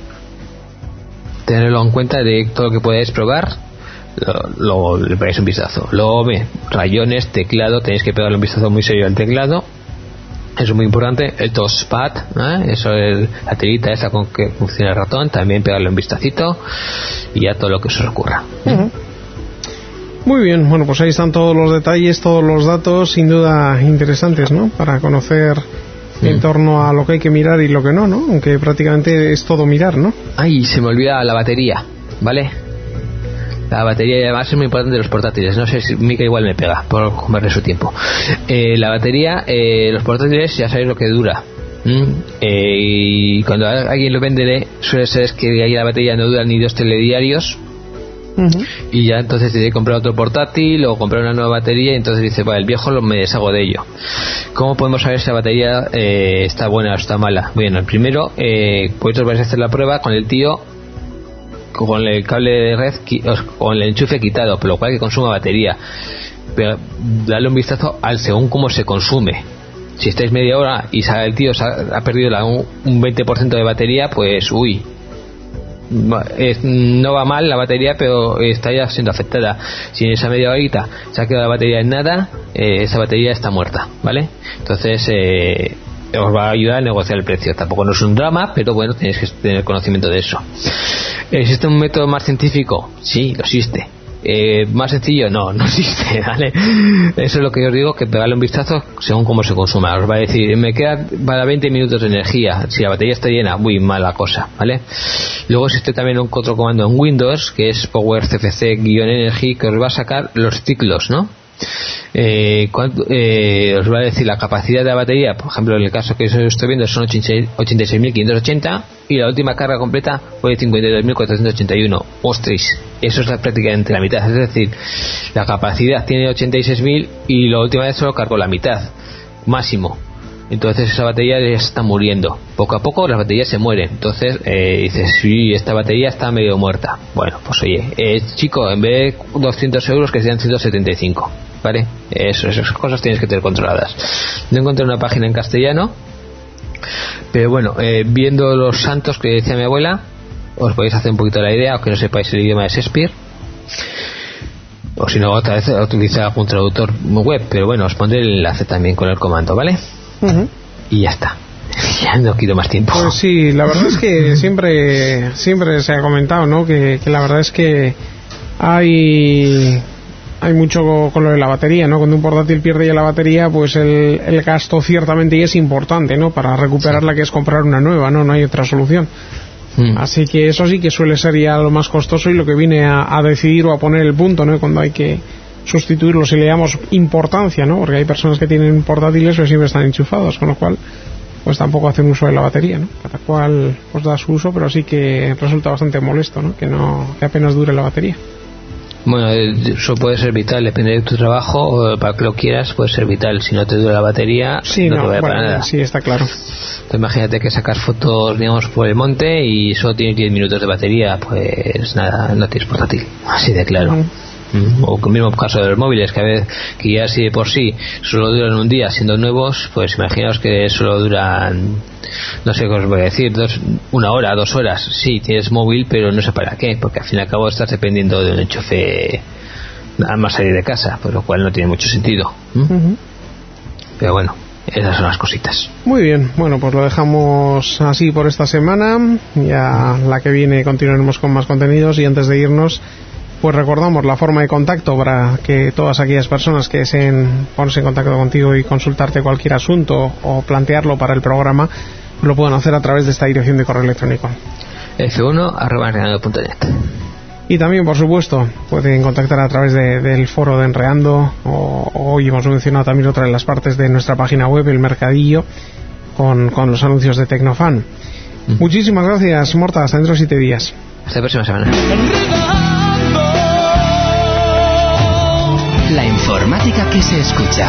tenerlo en cuenta de todo lo que podáis probar, luego le pegáis un vistazo. Luego, ve, rayones, teclado, tenéis que pegarle un vistazo muy serio al teclado, eso es muy importante. El touchpad, ¿eh? Eso es la tirita esa con que funciona el ratón, también pegarle un vistacito y ya todo lo que os ocurra. Uh-huh. Muy bien, bueno, pues ahí están todos los detalles, todos los datos, sin duda interesantes, ¿no? Para conocer mm. en torno a lo que hay que mirar y lo que no, ¿no? Aunque prácticamente es todo mirar, ¿no? Ay, se me olvida la batería, ¿vale? La batería, y además es muy importante de los portátiles. No sé si Mica igual me pega por comerle su tiempo. Eh, la batería, eh, los portátiles ya sabéis lo que dura. ¿Mm? Eh, y cuando alguien lo vende, suele ser que ahí la batería no dura ni dos telediarios. Uh-huh. Y ya entonces tiene que comprar otro portátil o comprar una nueva batería, y entonces dice, vale, el viejo lo me deshago de ello. ¿Cómo podemos saber si la batería eh, está buena o está mala? Bueno, primero, eh, vosotros vais a hacer la prueba con el tío con el cable de red, con el enchufe quitado, por lo cual que consuma batería. Pero dale un vistazo al según cómo se consume. Si estáis media hora y sale el tío ha perdido la, un, un veinte por ciento de batería, pues uy, no va mal la batería, pero está ya siendo afectada. Si en esa media horita se ha quedado la batería en nada, eh, esa batería está muerta, ¿vale? Entonces eh, os va a ayudar a negociar el precio. Tampoco no es un drama, pero bueno, tenéis que tener conocimiento de eso. ¿Existe un método más científico? Sí, lo existe. Eh, más sencillo, no, no existe, ¿vale? Eso es lo que yo os digo, que pegarle un vistazo según cómo se consuma. Os va a decir, me queda para veinte minutos de energía. Si la batería está llena, muy mala cosa, ¿vale? Luego existe también un otro comando en Windows, que es Power C F C-Energy, que os va a sacar los ciclos, ¿no? Eh, cuánto, eh, os va a decir la capacidad de la batería. Por ejemplo, en el caso que yo estoy viendo son ochenta y seis mil quinientos ochenta y la última carga completa fue de cincuenta y dos mil cuatrocientos ochenta y uno. Ostras, eso es prácticamente la mitad. Es decir, la capacidad tiene ochenta y seis mil y la última vez solo cargó la mitad máximo. Entonces esa batería ya está muriendo. Poco a poco las baterías se mueren. Entonces eh, dices, sí, esta batería está medio muerta. Bueno, pues oye, eh, chico, en vez de doscientos euros que sean ciento setenta y cinco, ¿vale? Eso, esas cosas tienes que tener controladas. No encontré una página en castellano, pero bueno, eh, viendo los santos que decía mi abuela, os podéis hacer un poquito la idea, aunque no sepáis el idioma de Shakespeare. O si no, otra vez utilizar algún traductor web, pero bueno, os pondré el enlace también con el comando, ¿vale? Uh-huh. Y ya está. Ya no quiero más tiempo. Pues sí, la verdad es que siempre siempre se ha comentado, ¿no? Que, que la verdad es que hay hay mucho con lo de la batería, ¿no? Cuando un portátil pierde ya la batería, pues el, el gasto ciertamente es importante, ¿no? Para recuperarla, sí, que es comprar una nueva, ¿no? No hay otra solución. Mm. Así que eso sí que suele ser ya lo más costoso y lo que viene a, a decidir o a poner el punto, ¿no? Cuando hay que sustituirlo, si le damos importancia, ¿no? Porque hay personas que tienen portátiles pero siempre están enchufados, con lo cual pues tampoco hacen uso de la batería, ¿no? Cada cual pues da su uso, pero sí que resulta bastante molesto, ¿no? Que no que apenas dure la batería. Bueno, eso puede ser vital, depende de tu trabajo, o para que lo quieras puede ser vital. Si no te dura la batería, sí, no, no te vaya bueno, para nada. Sí, está claro. Entonces, imagínate que sacas fotos, digamos, por el monte y solo tienes diez minutos de batería, pues nada, no tienes portátil, así de claro. Uh-huh. O el mismo caso de los móviles, que a veces que ya si de por sí solo duran un día siendo nuevos, pues imaginaos que solo duran, no sé qué os voy a decir, dos, una hora, dos horas. Sí, tienes móvil, pero no sé para qué, porque al fin y al cabo estás dependiendo de un enchufe nada más salir de casa, por lo cual no tiene mucho sentido. ¿Mm? Uh-huh. Pero bueno, esas son las cositas. Muy bien, bueno, pues lo dejamos así por esta semana. Ya la que viene continuaremos con más contenidos, y antes de irnos, pues recordamos la forma de contacto para que todas aquellas personas que deseen ponerse en contacto contigo y consultarte cualquier asunto o plantearlo para el programa lo puedan hacer a través de esta dirección de correo electrónico efe uno arroba enreando punto net. Y también, por supuesto, pueden contactar a través de, del foro de Enreando, o, o hoy hemos mencionado también otra de las partes de nuestra página web, el Mercadillo, con, con los anuncios de Tecnofan. Mm. Muchísimas gracias, Morta, hasta dentro de siete días. Hasta la próxima semana. La informática que se escucha.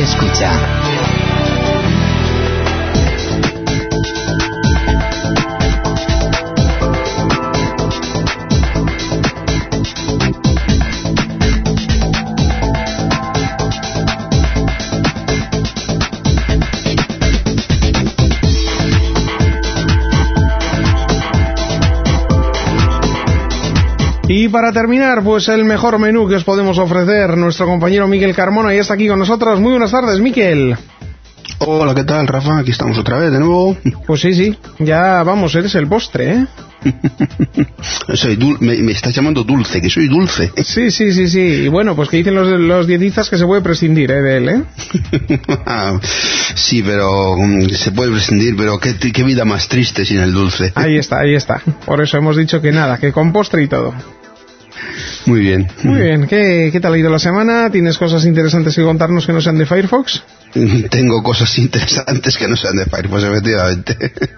se escucha. Y para terminar, pues el mejor menú que os podemos ofrecer, nuestro compañero Miquel Carmona, y está aquí con nosotros. Muy buenas tardes, Miquel. Hola, ¿qué tal, Rafa? Aquí estamos otra vez, de nuevo. Pues sí, sí, ya vamos, eres el postre, ¿eh? Soy dul- me, me estás llamando dulce, que soy dulce. Sí, sí, sí, sí. Y bueno, pues que dicen los, los dietistas que se puede prescindir, ¿eh? De él, ¿eh? Sí, pero um, se puede prescindir, pero qué, qué vida más triste sin el dulce. Ahí está, ahí está. Por eso hemos dicho que nada, que con postre y todo. Muy bien. Muy bien. ¿Qué, qué tal ha ido la semana? ¿Tienes cosas interesantes que contarnos que no sean de Firefox? Tengo cosas interesantes que no sean de Firefox, efectivamente.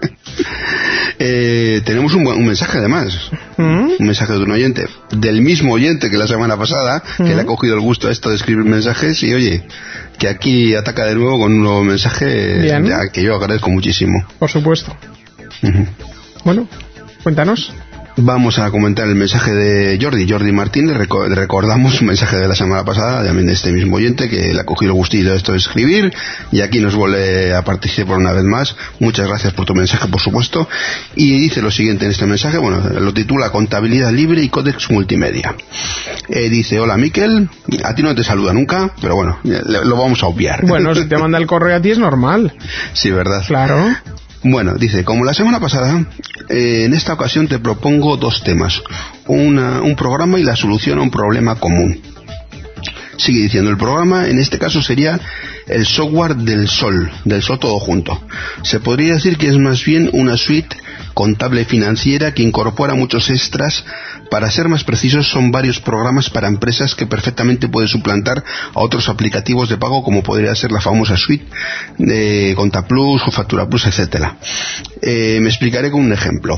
eh, tenemos un, un mensaje además, ¿Mm? un mensaje de un oyente, del mismo oyente que la semana pasada, ¿Mm? que le ha cogido el gusto a esto de escribir mensajes, y oye, que aquí ataca de nuevo con un nuevo mensaje ya, que yo agradezco muchísimo. Por supuesto. Uh-huh. Bueno, cuéntanos. Vamos a comentar el mensaje de Jordi, Jordi Martín. Le reco- recordamos un mensaje de la semana pasada, también de este mismo oyente, que le ha cogido el gustillo de esto de escribir, y aquí nos vuelve a participar una vez más. Muchas gracias por tu mensaje, por supuesto. Y dice lo siguiente en este mensaje, bueno, lo titula Contabilidad Libre y Códex Multimedia. Eh, dice, hola Miquel, a ti no te saluda nunca, pero bueno, le, lo vamos a obviar. Bueno, si te manda el correo a ti es normal. Sí, ¿verdad? Claro. Bueno, dice, como la semana pasada, eh, en esta ocasión te propongo dos temas, una, un programa y la solución a un problema común. Sigue diciendo, el programa en este caso sería el software del Sol, del Sol todo junto. Se podría decir que es más bien una suite contable financiera que incorpora muchos extras. Para ser más precisos, son varios programas para empresas que perfectamente puede suplantar a otros aplicativos de pago, como podría ser la famosa suite de Contaplus o Factura Plus, etcétera. Eh, me explicaré con un ejemplo.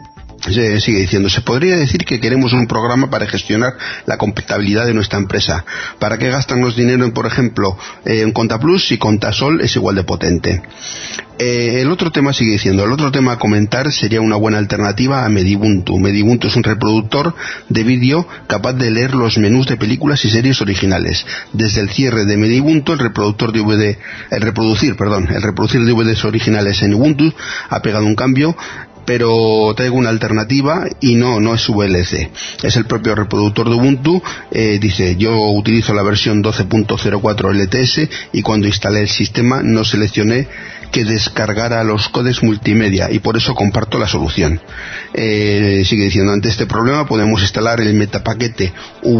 Se sigue diciendo, se podría decir que queremos un programa para gestionar la contabilidad de nuestra empresa. ¿Para qué gastan los dinero en, por ejemplo, eh, en Contaplus si Contasol es igual de potente? Eh, el otro tema sigue diciendo, el otro tema a comentar sería una buena alternativa a Medibuntu. Medibuntu es un reproductor de vídeo capaz de leer los menús de películas y series originales. Desde el cierre de Medibuntu, el reproductor de D V D, el reproducir, perdón, el reproducir D V Ds originales en Ubuntu ha pegado un cambio, pero traigo una alternativa y no, no es V L C. Es el propio reproductor de Ubuntu. Eh, dice, yo utilizo la versión doce punto cero cuatro L T S y cuando instalé el sistema no seleccioné que descargara los códecs multimedia y por eso comparto la solución. Eh, sigue diciendo, ante este problema podemos instalar el metapaquete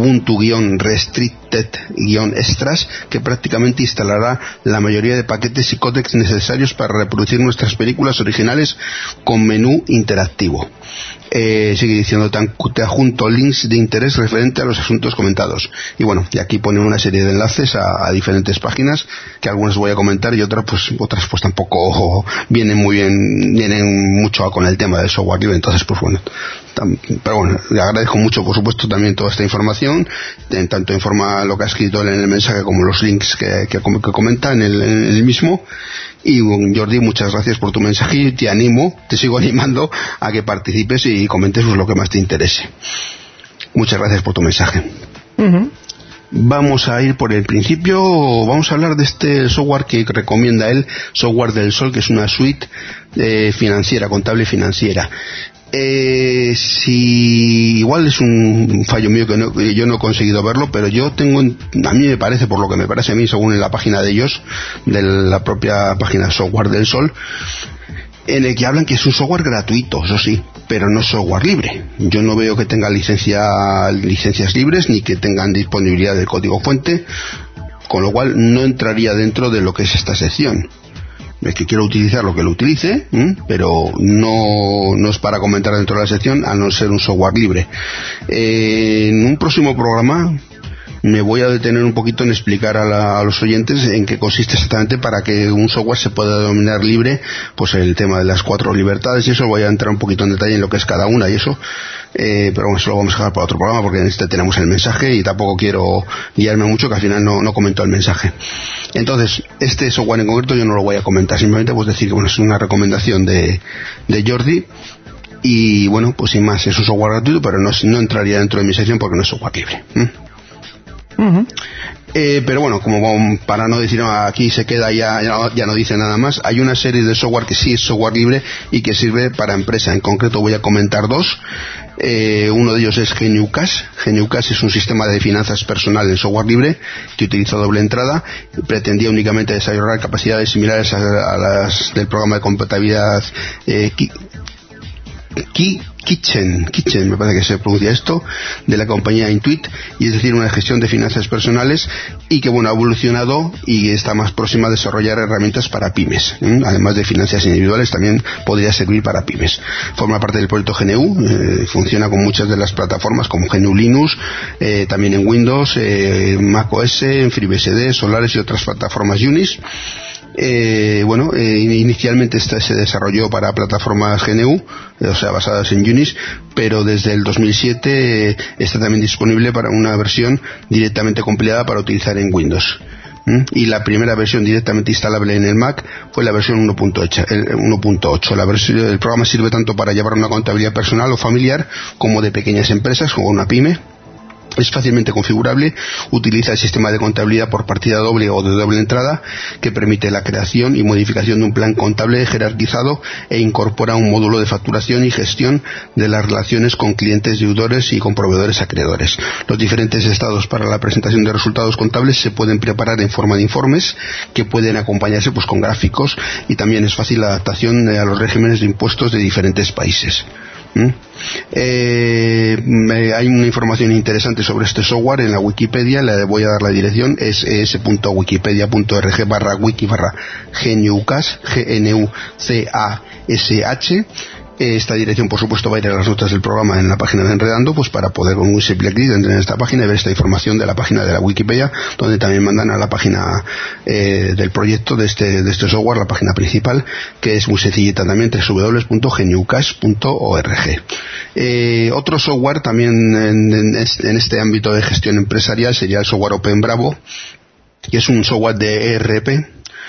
Ubuntu-restricted-extras que prácticamente instalará la mayoría de paquetes y códecs necesarios para reproducir nuestras películas originales con menú interactivo. Eh, sigue diciendo, te adjunto links de interés referente a los asuntos comentados. Y bueno, y aquí pone una serie de enlaces a, a diferentes páginas, que algunas voy a comentar y otras pues otras pues tampoco vienen muy bien, vienen mucho con el tema del software libre. Entonces pues bueno, tam, pero bueno, le agradezco mucho por supuesto también toda esta información, en tanto informa lo que ha escrito en el mensaje como los links que, que, que comenta en el, en el mismo. Y Jordi, muchas gracias por tu mensaje y te animo, te sigo animando a que participes y comentes pues, lo que más te interese. Muchas gracias por tu mensaje. Uh-huh. Vamos a ir por el principio, vamos a hablar de este software que recomienda él, software del Sol, que es una suite eh, financiera, contable financiera. Eh, si igual es un fallo mío que, no, que yo no he conseguido verlo, pero yo tengo, a mí me parece, por lo que me parece a mí, según en la página de ellos, de la propia página Software del Sol, en el que hablan que es un software gratuito, eso sí, pero no software libre. Yo no veo que tenga licencia, licencias libres ni que tengan disponibilidad del código fuente, con lo cual no entraría dentro de lo que es esta sección. Es que quiero utilizar lo que lo utilice, ¿eh? pero no, no es para comentar dentro de la sección, a no ser un software libre. Eh, en un próximo programa me voy a detener un poquito en explicar a, la, a los oyentes en qué consiste exactamente para que un software se pueda denominar libre, pues el tema de las cuatro libertades y eso. Voy a entrar un poquito en detalle en lo que es cada una y eso, eh, pero bueno, eso lo vamos a dejar para otro programa porque en este tenemos el mensaje y tampoco quiero guiarme mucho, que al final no, no comento el mensaje. Entonces, este software en concreto yo no lo voy a comentar, simplemente pues decir que bueno, es una recomendación de, de Jordi. Y bueno, pues sin más, es un software gratuito, pero no, no entraría dentro de mi sección porque no es software libre. ¿Mm? Uh-huh. Eh, pero bueno, como para no decir no, aquí se queda, ya, ya, no, ya no dice nada más, hay una serie de software que sí es software libre y que sirve para empresa. En concreto voy a comentar dos. Eh, uno de ellos es GNUCash. GNUCash es un sistema de finanzas personal en software libre que utiliza doble entrada. Pretendía únicamente desarrollar capacidades similares a, a las del programa de compatibilidad eh, Ki, Kitchen, Kitchen me parece que se pronuncia esto, de la compañía Intuit, y es decir, una gestión de finanzas personales y que bueno, ha evolucionado y está más próxima a desarrollar herramientas para pymes, ¿eh? Además de finanzas individuales también podría servir para pymes. Forma parte del proyecto G N U, eh, funciona con muchas de las plataformas como G N U Linux, eh, también en Windows, eh, macOS, en FreeBSD, Solaris y otras plataformas Unix. Eh, bueno, eh, inicialmente esta se desarrolló para plataformas G N U, eh, o sea, basadas en Unix, pero desde el dos mil siete eh, está también disponible para una versión directamente compilada para utilizar en Windows. ¿Mm? Y la primera versión directamente instalable en el Mac fue la versión uno punto ocho. La versión, el programa sirve tanto para llevar una contabilidad personal o familiar como de pequeñas empresas, como una pyme. Es fácilmente configurable, utiliza el sistema de contabilidad por partida doble o de doble entrada que permite la creación y modificación de un plan contable jerarquizado e incorpora un módulo de facturación y gestión de las relaciones con clientes, deudores y con proveedores acreedores. Los diferentes estados para la presentación de resultados contables se pueden preparar en forma de informes que pueden acompañarse pues con gráficos, y también es fácil la adaptación a los regímenes de impuestos de diferentes países. ¿Mm? Eh, hay una información interesante sobre este software en la Wikipedia, le voy a dar la dirección, es es.wikipedia.org barra wiki barra GNUCash, G N U C A S H. Esta dirección, por supuesto, va a ir a las notas del programa en la página de Enredando, pues para poder con un simple clic entrar en esta página y ver esta información de la página de la Wikipedia, donde también mandan a la página eh, del proyecto de este, de este software, la página principal, que es muy sencillita también, doble u doble u doble u punto gnucash punto org. Eh, otro software también en, en, este, en este ámbito de gestión empresarial sería el software OpenBravo, que es un software de E R P.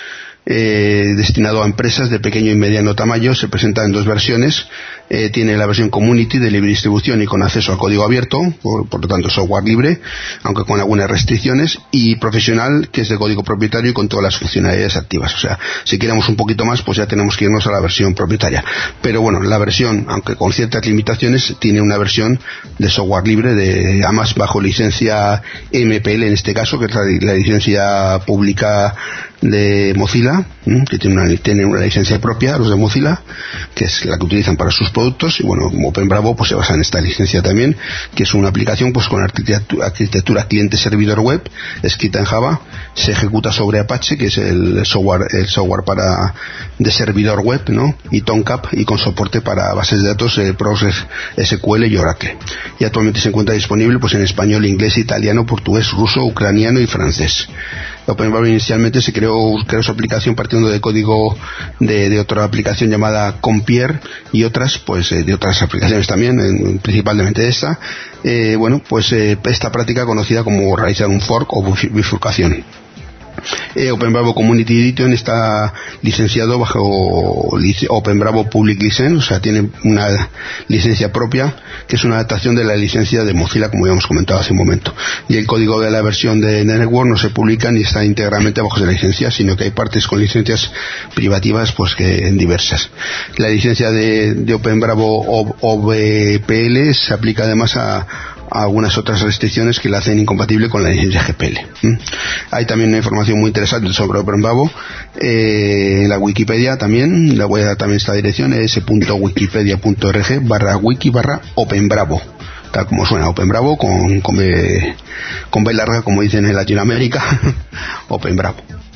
Eh, destinado a empresas de pequeño y mediano tamaño. Se presenta en dos versiones. Eh, tiene la versión Community de libre distribución y con acceso al código abierto, por, por lo tanto software libre, aunque con algunas restricciones, y Profesional, que es de código propietario y con todas las funcionalidades activas. O sea, si queremos un poquito más, pues ya tenemos que irnos a la versión propietaria. Pero bueno, la versión, aunque con ciertas limitaciones, tiene una versión de software libre, de además bajo licencia M P L en este caso, que es la, la licencia pública de Mozilla, que tiene una, tiene una licencia propia, los de Mozilla, que es la que utilizan para sus productos. Y bueno, OpenBravo pues se basa en esta licencia también, que es una aplicación pues con arquitectura, arquitectura cliente-servidor web, escrita en Java, se ejecuta sobre Apache, que es el software el software para de servidor web, ¿no? Y Tomcat, y con soporte para bases de datos eh, Process S Q L y Oracle. Y actualmente se encuentra disponible pues en español, inglés, italiano, portugués, ruso, ucraniano y francés. OpenBravo inicialmente se creó, creó su aplicación partiendo de código de, de otra aplicación llamada Compier y otras, pues eh, de otras aplicaciones también, en, principalmente esta. Eh, bueno, pues eh, esta práctica conocida como realizar un fork o bifurcación. Eh, OpenBravo Community Edition está licenciado bajo OpenBravo Public License, o sea, tiene una licencia propia, que es una adaptación de la licencia de Mozilla, como ya hemos comentado hace un momento. Y el código de la versión de Network no se publica ni está íntegramente bajo la licencia, sino que hay partes con licencias privativas, pues que diversas. La licencia de, de OpenBravo O V P L se aplica además a algunas otras restricciones que la hacen incompatible con la licencia G P L. ¿Mm? Hay también una información muy interesante sobre OpenBravo eh, en la Wikipedia también. La voy a dar también esta dirección, es.wikipedia.org barra wiki barra OpenBravo, tal como suena, OpenBravo con, con, B, con B larga, como dicen en Latinoamérica. OpenBravo.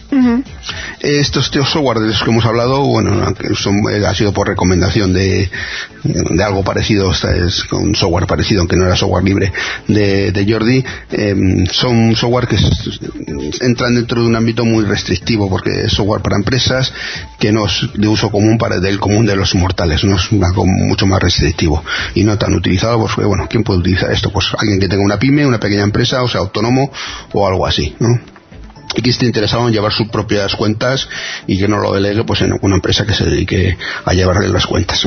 Uh-huh. Estos software de los que hemos hablado, bueno, son, ha sido por recomendación de, de algo parecido, es un software parecido, aunque no era software libre, de, de Jordi. Eh, son software que es, entran dentro de un ámbito muy restrictivo, porque es software para empresas que no es de uso común para del común de los mortales, no es algo mucho más restrictivo y no tan utilizado, porque bueno, ¿quién puede utilizar esto? Pues alguien que tenga una pyme, una pequeña empresa, o sea, autónomo o algo así, ¿no? Y que esté interesado en llevar sus propias cuentas y que no lo delegue pues en una empresa que se dedique a llevarle las cuentas.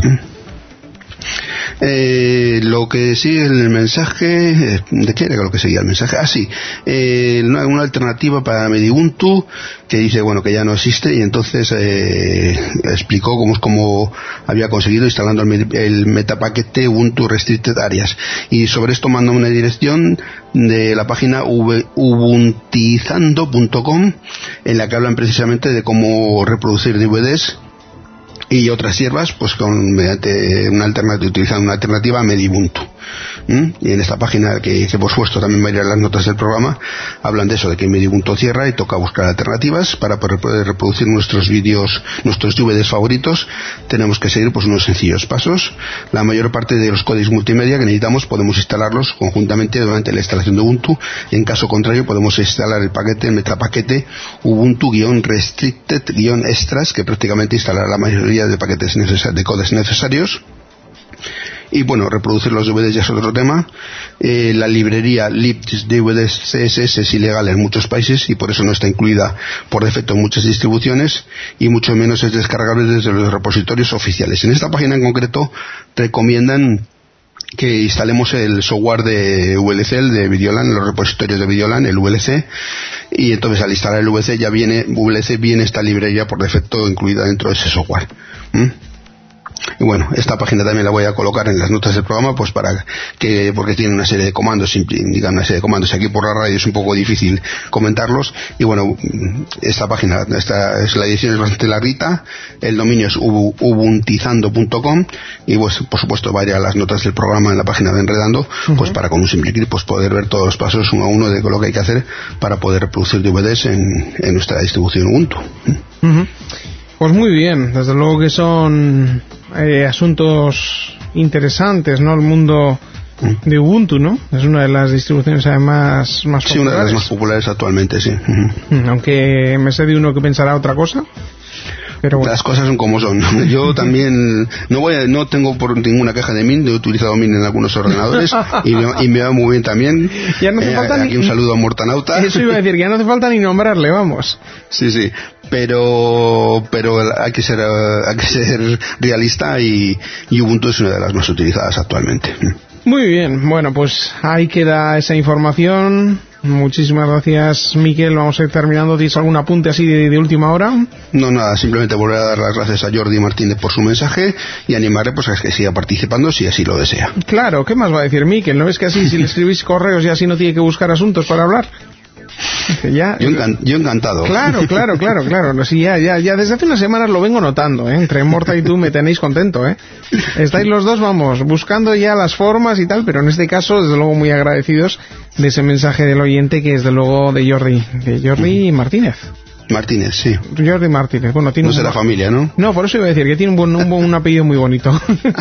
Eh, lo que sigue el mensaje, ¿de qué era lo que seguía el mensaje? Ah, sí, eh, una, una alternativa para Medibuntu que dice, bueno, que ya no existe, y entonces eh, explicó cómo, cómo había conseguido instalando el, el metapaquete Ubuntu Restricted Areas, y sobre esto mandó una dirección de la página ubuntizando punto com en la que hablan precisamente de cómo reproducir D V Ds y otras hierbas, pues con mediante una alternativa, utilizando una alternativa a Medibuntu. ¿Mm? Y en esta página, que, que por supuesto también va a ir a las notas del programa, hablan de eso, de que Medibuntu cierra y toca buscar alternativas para poder reproducir nuestros vídeos, nuestros D V Ds favoritos. Tenemos que seguir pues unos sencillos pasos. La mayor parte de los códigos multimedia que necesitamos podemos instalarlos conjuntamente durante la instalación de Ubuntu. En caso contrario, podemos instalar el paquete, el metapaquete Ubuntu-restricted-extras, que prácticamente instalará la mayoría de paquetes necesarios, de codes necesarios. Y bueno, reproducir los D V Ds ya es otro tema. Eh, la librería libdvds C S S es ilegal en muchos países y por eso no está incluida por defecto en muchas distribuciones, y mucho menos es descargable desde los repositorios oficiales. En esta página en concreto recomiendan que instalemos el software de V L C, el de Videolan, los repositorios de Videolan, el V L C, y entonces al instalar el V L C ya viene, V L C viene esta librería por defecto incluida dentro de ese software. ¿Mm? Y bueno, esta página también la voy a colocar en las notas del programa, pues para que, porque tiene una serie de comandos, indican una serie de comandos, aquí por la radio es un poco difícil comentarlos, y bueno, esta página, esta es la edición es bastante larguita, el dominio es ubuntizando punto com, y pues por supuesto va a ir a las notas del programa en la página de Enredando, uh-huh. Pues para con un simple clic pues poder ver todos los pasos uno a uno de lo que hay que hacer para poder reproducir D V Ds en, en nuestra distribución Ubuntu. Uh-huh. Pues muy bien, desde luego que son eh, asuntos interesantes, ¿no? El mundo de Ubuntu, ¿no? Es una de las distribuciones además más populares. Sí, una de las más populares actualmente, sí. Uh-huh. Aunque me sé de uno que pensará otra cosa. Pero bueno. Las cosas son como son. Yo también no voy a, no tengo por ninguna queja de Mint, he utilizado Mint en algunos ordenadores y, me, y me va muy bien también. Ya no hace eh, falta aquí ni, un saludo a Mortanauta. Eso iba a decir, ya no hace falta ni nombrarle, vamos. Sí, sí. Pero pero hay que ser hay que ser realista, y, y Ubuntu es una de las más utilizadas actualmente. Muy bien, bueno, pues ahí queda esa información. Muchísimas gracias, Miquel. Vamos a ir terminando. ¿Tienes algún apunte así de, de última hora? No, nada, simplemente volver a dar las gracias a Jordi Martínez por su mensaje y animarle pues a que siga participando si así lo desea. Claro, ¿qué más va a decir Miquel? ¿No ves que así si le escribís correos y así no tiene que buscar asuntos para hablar? Ya, yo, encan- yo encantado. Claro, claro, claro, claro. Sí, ya, ya, ya desde hace unas semanas lo vengo notando, ¿eh? Entre Morta y tú me tenéis contento, ¿eh? Estáis los dos, vamos, buscando ya las formas y tal, pero en este caso, desde luego, muy agradecidos de ese mensaje del oyente que es, desde luego, de Jordi, de Jordi Martínez. Martínez, sí. Jordi Martínez. Bueno, tiene no un... será familia, ¿no? No, por eso iba a decir que tiene un, buen, un, un apellido muy bonito.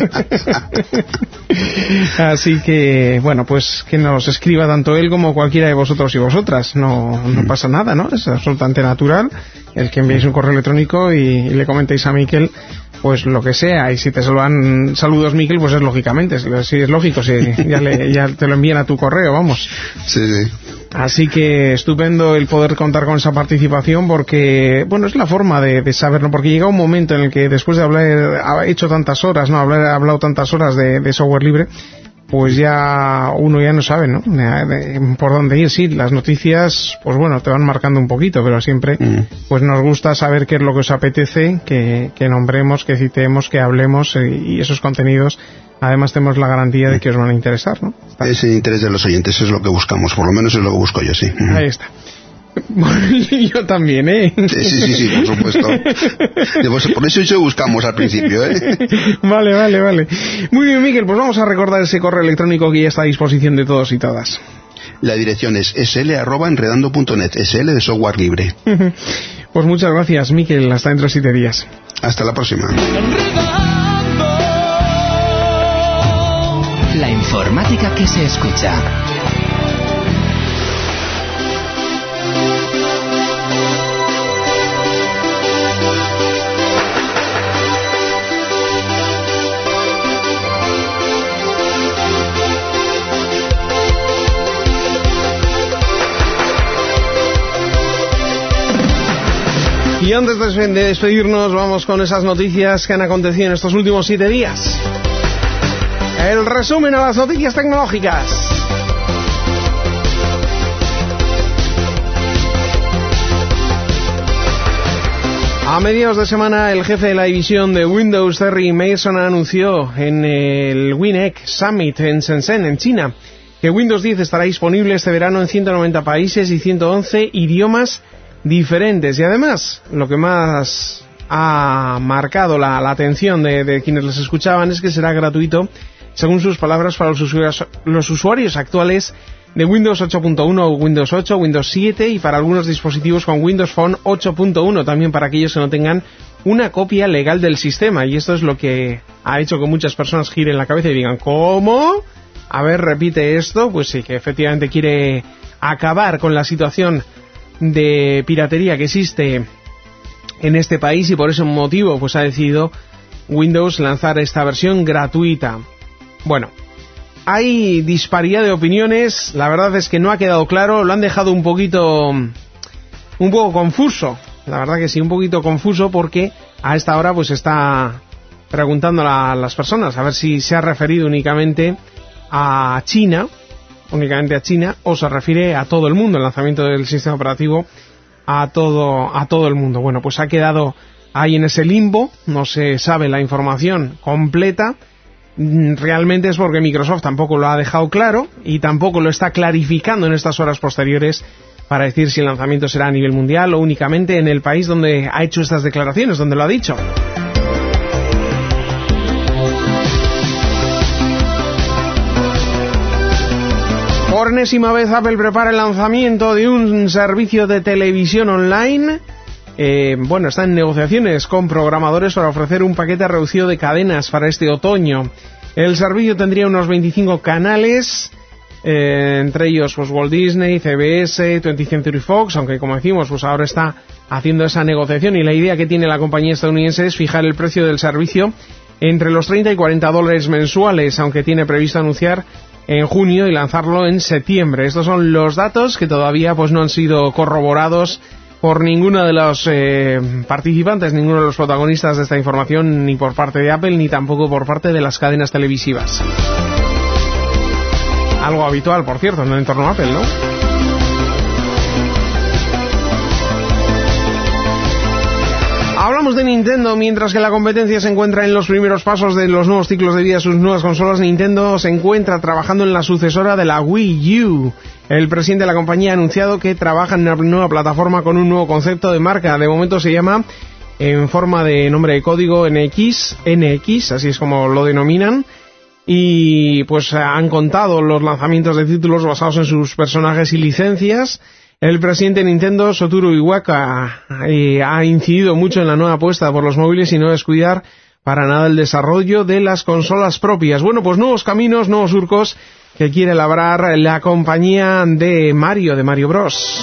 Así que, bueno, pues que nos escriba tanto él como cualquiera de vosotros y vosotras. No, no pasa nada, ¿no? Es absolutamente natural el que enviéis un correo electrónico y, y le comentéis a Miquel pues lo que sea, y si te saludan saludos Miquel, pues es lógicamente, si es lógico, si ya, le, ya te lo envían a tu correo, vamos. Sí, sí. Así que estupendo el poder contar con esa participación, porque, bueno, es la forma de, de saberlo, porque llega un momento en el que después de haber, haber hecho tantas horas, no, haber hablado tantas horas de, de software libre, pues ya uno ya no sabe, ¿no? Por dónde ir. Sí, las noticias, pues bueno, te van marcando un poquito, pero siempre pues nos gusta saber qué es lo que os apetece, que, que nombremos, que citemos, que hablemos, y esos contenidos además tenemos la garantía de que os van a interesar, ¿no? Ese interés de los oyentes es lo que buscamos, por lo menos es lo que busco yo, sí. Ahí está. Yo también, ¿eh? Sí, sí, sí, sí, por supuesto. Por eso yo buscamos al principio, ¿eh? Vale, vale, vale. Muy bien, Miguel, pues vamos a recordar ese correo electrónico que ya está a disposición de todos y todas. La dirección es sl arroba enredando punto net, sl de software libre. Pues muchas gracias, Miquel. Hasta dentro de siete días. Hasta la próxima. La informática que se escucha. Y antes de despedirnos, vamos con esas noticias que han acontecido en estos últimos siete días. El resumen a las noticias tecnológicas. A mediados de semana, el jefe de la división de Windows, Terry Mason, anunció en el WinEck Summit en Shenzhen, en China, que Windows diez estará disponible este verano en ciento noventa países y ciento once idiomas diferentes. Y además, lo que más ha marcado la, la atención de, de quienes les escuchaban es que será gratuito, según sus palabras, para los usuarios, los usuarios actuales de Windows ocho punto uno o Windows ocho, Windows siete y para algunos dispositivos con Windows Phone ocho punto uno, también para aquellos que no tengan una copia legal del sistema. Y esto es lo que ha hecho que muchas personas giren la cabeza y digan, ¿cómo? A ver, repite esto. Pues sí, que efectivamente quiere acabar con la situación de piratería que existe en este país y por ese motivo pues ha decidido Windows lanzar esta versión gratuita. Bueno, hay disparidad de opiniones, la verdad es que no ha quedado claro, lo han dejado un poquito un poco confuso, la verdad que sí, un poquito confuso, porque a esta hora pues está preguntando a las personas a ver si se ha referido únicamente a China únicamente a China o se refiere a todo el mundo, el lanzamiento del sistema operativo a todo a todo el mundo. Bueno, pues ha quedado ahí en ese limbo, no se sabe la información completa. Realmente es porque Microsoft tampoco lo ha dejado claro y tampoco lo está clarificando en estas horas posteriores para decir si el lanzamiento será a nivel mundial o únicamente en el país donde ha hecho estas declaraciones, donde lo ha dicho. Por enésima vez Apple prepara el lanzamiento de un servicio de televisión online. Eh, bueno, está en negociaciones con programadores para ofrecer un paquete reducido de cadenas para este otoño. El servicio tendría unos veinticinco canales, eh, entre ellos pues Walt Disney, C B S, twentieth Century Fox, aunque como decimos, pues ahora está haciendo esa negociación y la idea que tiene la compañía estadounidense es fijar el precio del servicio entre los treinta y cuarenta dólares mensuales, aunque tiene previsto anunciar en junio y lanzarlo en septiembre. Estos son los datos que todavía pues no han sido corroborados por ninguno de los eh, participantes, ninguno de los protagonistas de esta información, ni por parte de Apple, ni tampoco por parte de las cadenas televisivas. Algo habitual, por cierto, en el entorno Apple, ¿no? Hablamos de Nintendo, mientras que la competencia se encuentra en los primeros pasos de los nuevos ciclos de vida de sus nuevas consolas. Nintendo se encuentra trabajando en la sucesora de la Wii U. El presidente de la compañía ha anunciado que trabaja en una nueva plataforma con un nuevo concepto de marca. De momento se llama, en forma de nombre de código, N X, N X, así es como lo denominan. Y pues han contado los lanzamientos de títulos basados en sus personajes y licencias. El presidente de Nintendo, Satoru Iwata, eh, ha incidido mucho en la nueva apuesta por los móviles y no descuidar para nada el desarrollo de las consolas propias. Bueno, pues nuevos caminos, nuevos surcos que quiere labrar la compañía de Mario, de Mario Bros.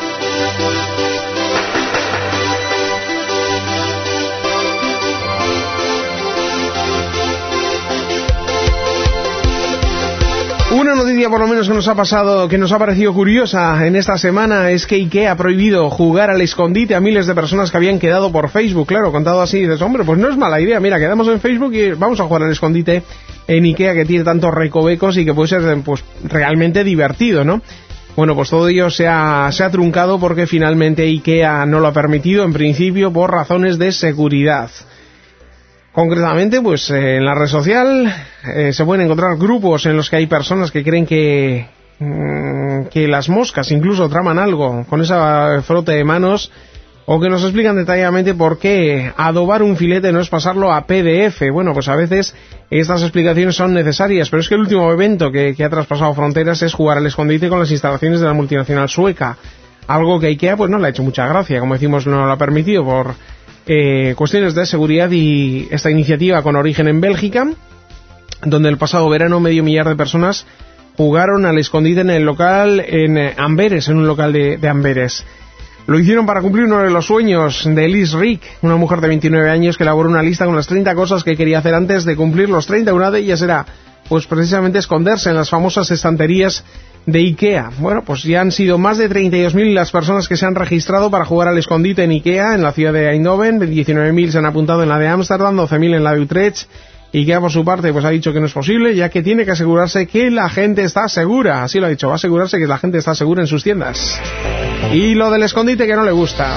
Una noticia por lo menos que nos ha pasado, que nos ha parecido curiosa en esta semana, es que IKEA ha prohibido jugar al escondite a miles de personas que habían quedado por Facebook. Claro, contado así, dices, hombre, pues no es mala idea, mira, quedamos en Facebook y vamos a jugar al escondite en IKEA, que tiene tantos recovecos y que puede ser pues realmente divertido, ¿no? Bueno, pues todo ello se ha, se ha truncado porque finalmente IKEA no lo ha permitido, en principio por razones de seguridad. Concretamente, pues eh, en la red social eh, se pueden encontrar grupos en los que hay personas que creen que, mmm, que las moscas incluso traman algo con esa frote de manos, o que nos explican detalladamente por qué adobar un filete no es pasarlo a P D F. Bueno, pues a veces estas explicaciones son necesarias, pero es que el último evento que, que ha traspasado fronteras es jugar al escondite con las instalaciones de la multinacional sueca. algo que IKEA pues no le ha hecho mucha gracia, como decimos no lo ha permitido por eh, cuestiones de seguridad, y esta iniciativa con origen en Bélgica, donde el pasado verano medio millar de personas jugaron al escondite en el local en Amberes, en un local de, de Amberes. Lo hicieron para cumplir uno de los sueños de Liz Rick, una mujer de veintinueve años que elaboró una lista con las treinta cosas que quería hacer antes de cumplir los treinta. Una de ellas era, pues precisamente, esconderse en las famosas estanterías de IKEA. Bueno, pues ya han sido más de treinta y dos mil las personas que se han registrado para jugar al escondite en IKEA, en la ciudad de Eindhoven. diecinueve mil se han apuntado en la de Ámsterdam, doce mil en la de Utrecht. IKEA, por su parte, pues ha dicho que no es posible, ya que tiene que asegurarse que la gente está segura. Así lo ha dicho, va a asegurarse que la gente está segura en sus tiendas. Y lo del escondite que no le gusta.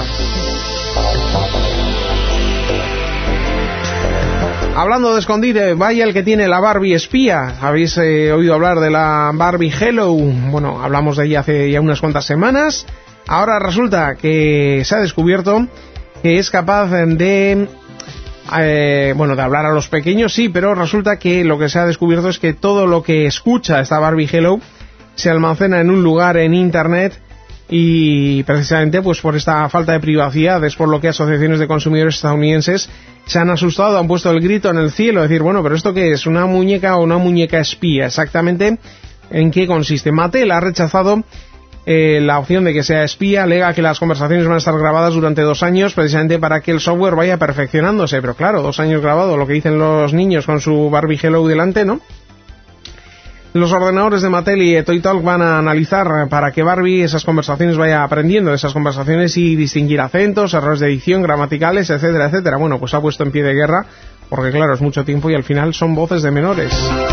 Hablando de escondite, vaya el que tiene la Barbie espía. ¿Habéis eh, oído hablar de la Barbie Hello? Bueno, hablamos de ella hace ya unas cuantas semanas. Ahora resulta que se ha descubierto que es capaz de... Eh, bueno, de hablar a los pequeños, sí, pero resulta que lo que se ha descubierto es que todo lo que escucha esta Barbie Hello se almacena en un lugar en internet, y precisamente pues por esta falta de privacidad es por lo que asociaciones de consumidores estadounidenses se han asustado, han puesto el grito en el cielo, decir, bueno, pero ¿esto qué es? ¿Una muñeca o una muñeca espía? Exactamente, ¿en qué consiste? Mattel ha rechazado Eh, la opción de que sea espía, alega que las conversaciones van a estar grabadas durante dos años precisamente para que el software vaya perfeccionándose, pero claro, dos años grabado, lo que dicen los niños con su Barbie Hello delante, ¿no? Los ordenadores de Mattel y Toy Talk van a analizar para que Barbie esas conversaciones vaya aprendiendo de esas conversaciones y distinguir acentos, errores de edición, gramaticales, etcétera, etcétera. Bueno, pues ha puesto en pie de guerra, porque claro, es mucho tiempo y al final son voces de menores.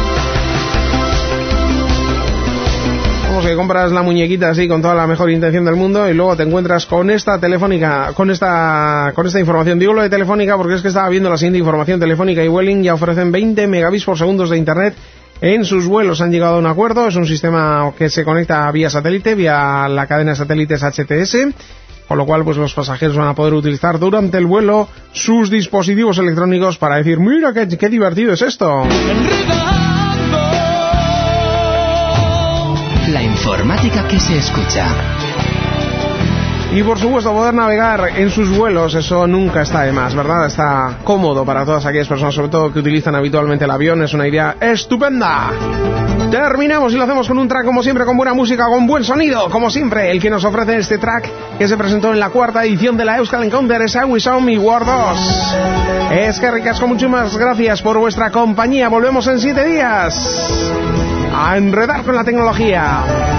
Que compras la muñequita así con toda la mejor intención del mundo y luego te encuentras con esta telefónica, con esta con esta información. Digo lo de Telefónica porque es que estaba viendo la siguiente información. Telefónica y Vueling ya ofrecen veinte megabits por segundo de internet en sus vuelos. Han llegado a un acuerdo, es un sistema que se conecta vía satélite, vía la cadena de satélites H T S, con lo cual pues los pasajeros van a poder utilizar durante el vuelo sus dispositivos electrónicos para decir, mira qué, qué divertido es esto. La informática que se escucha. Y por supuesto poder navegar en sus vuelos, eso nunca está de más, ¿verdad? Está cómodo para todas aquellas personas, sobre todo que utilizan habitualmente el avión, es una idea estupenda. Terminamos y lo hacemos con un track como siempre, con buena música, con buen sonido, como siempre, el que nos ofrece este track que se presentó en la cuarta edición de la Euskal Encounter es Awi Sound War dos. Es que ricasco, muchísimas gracias por vuestra compañía, volvemos en siete días a enredar con la tecnología.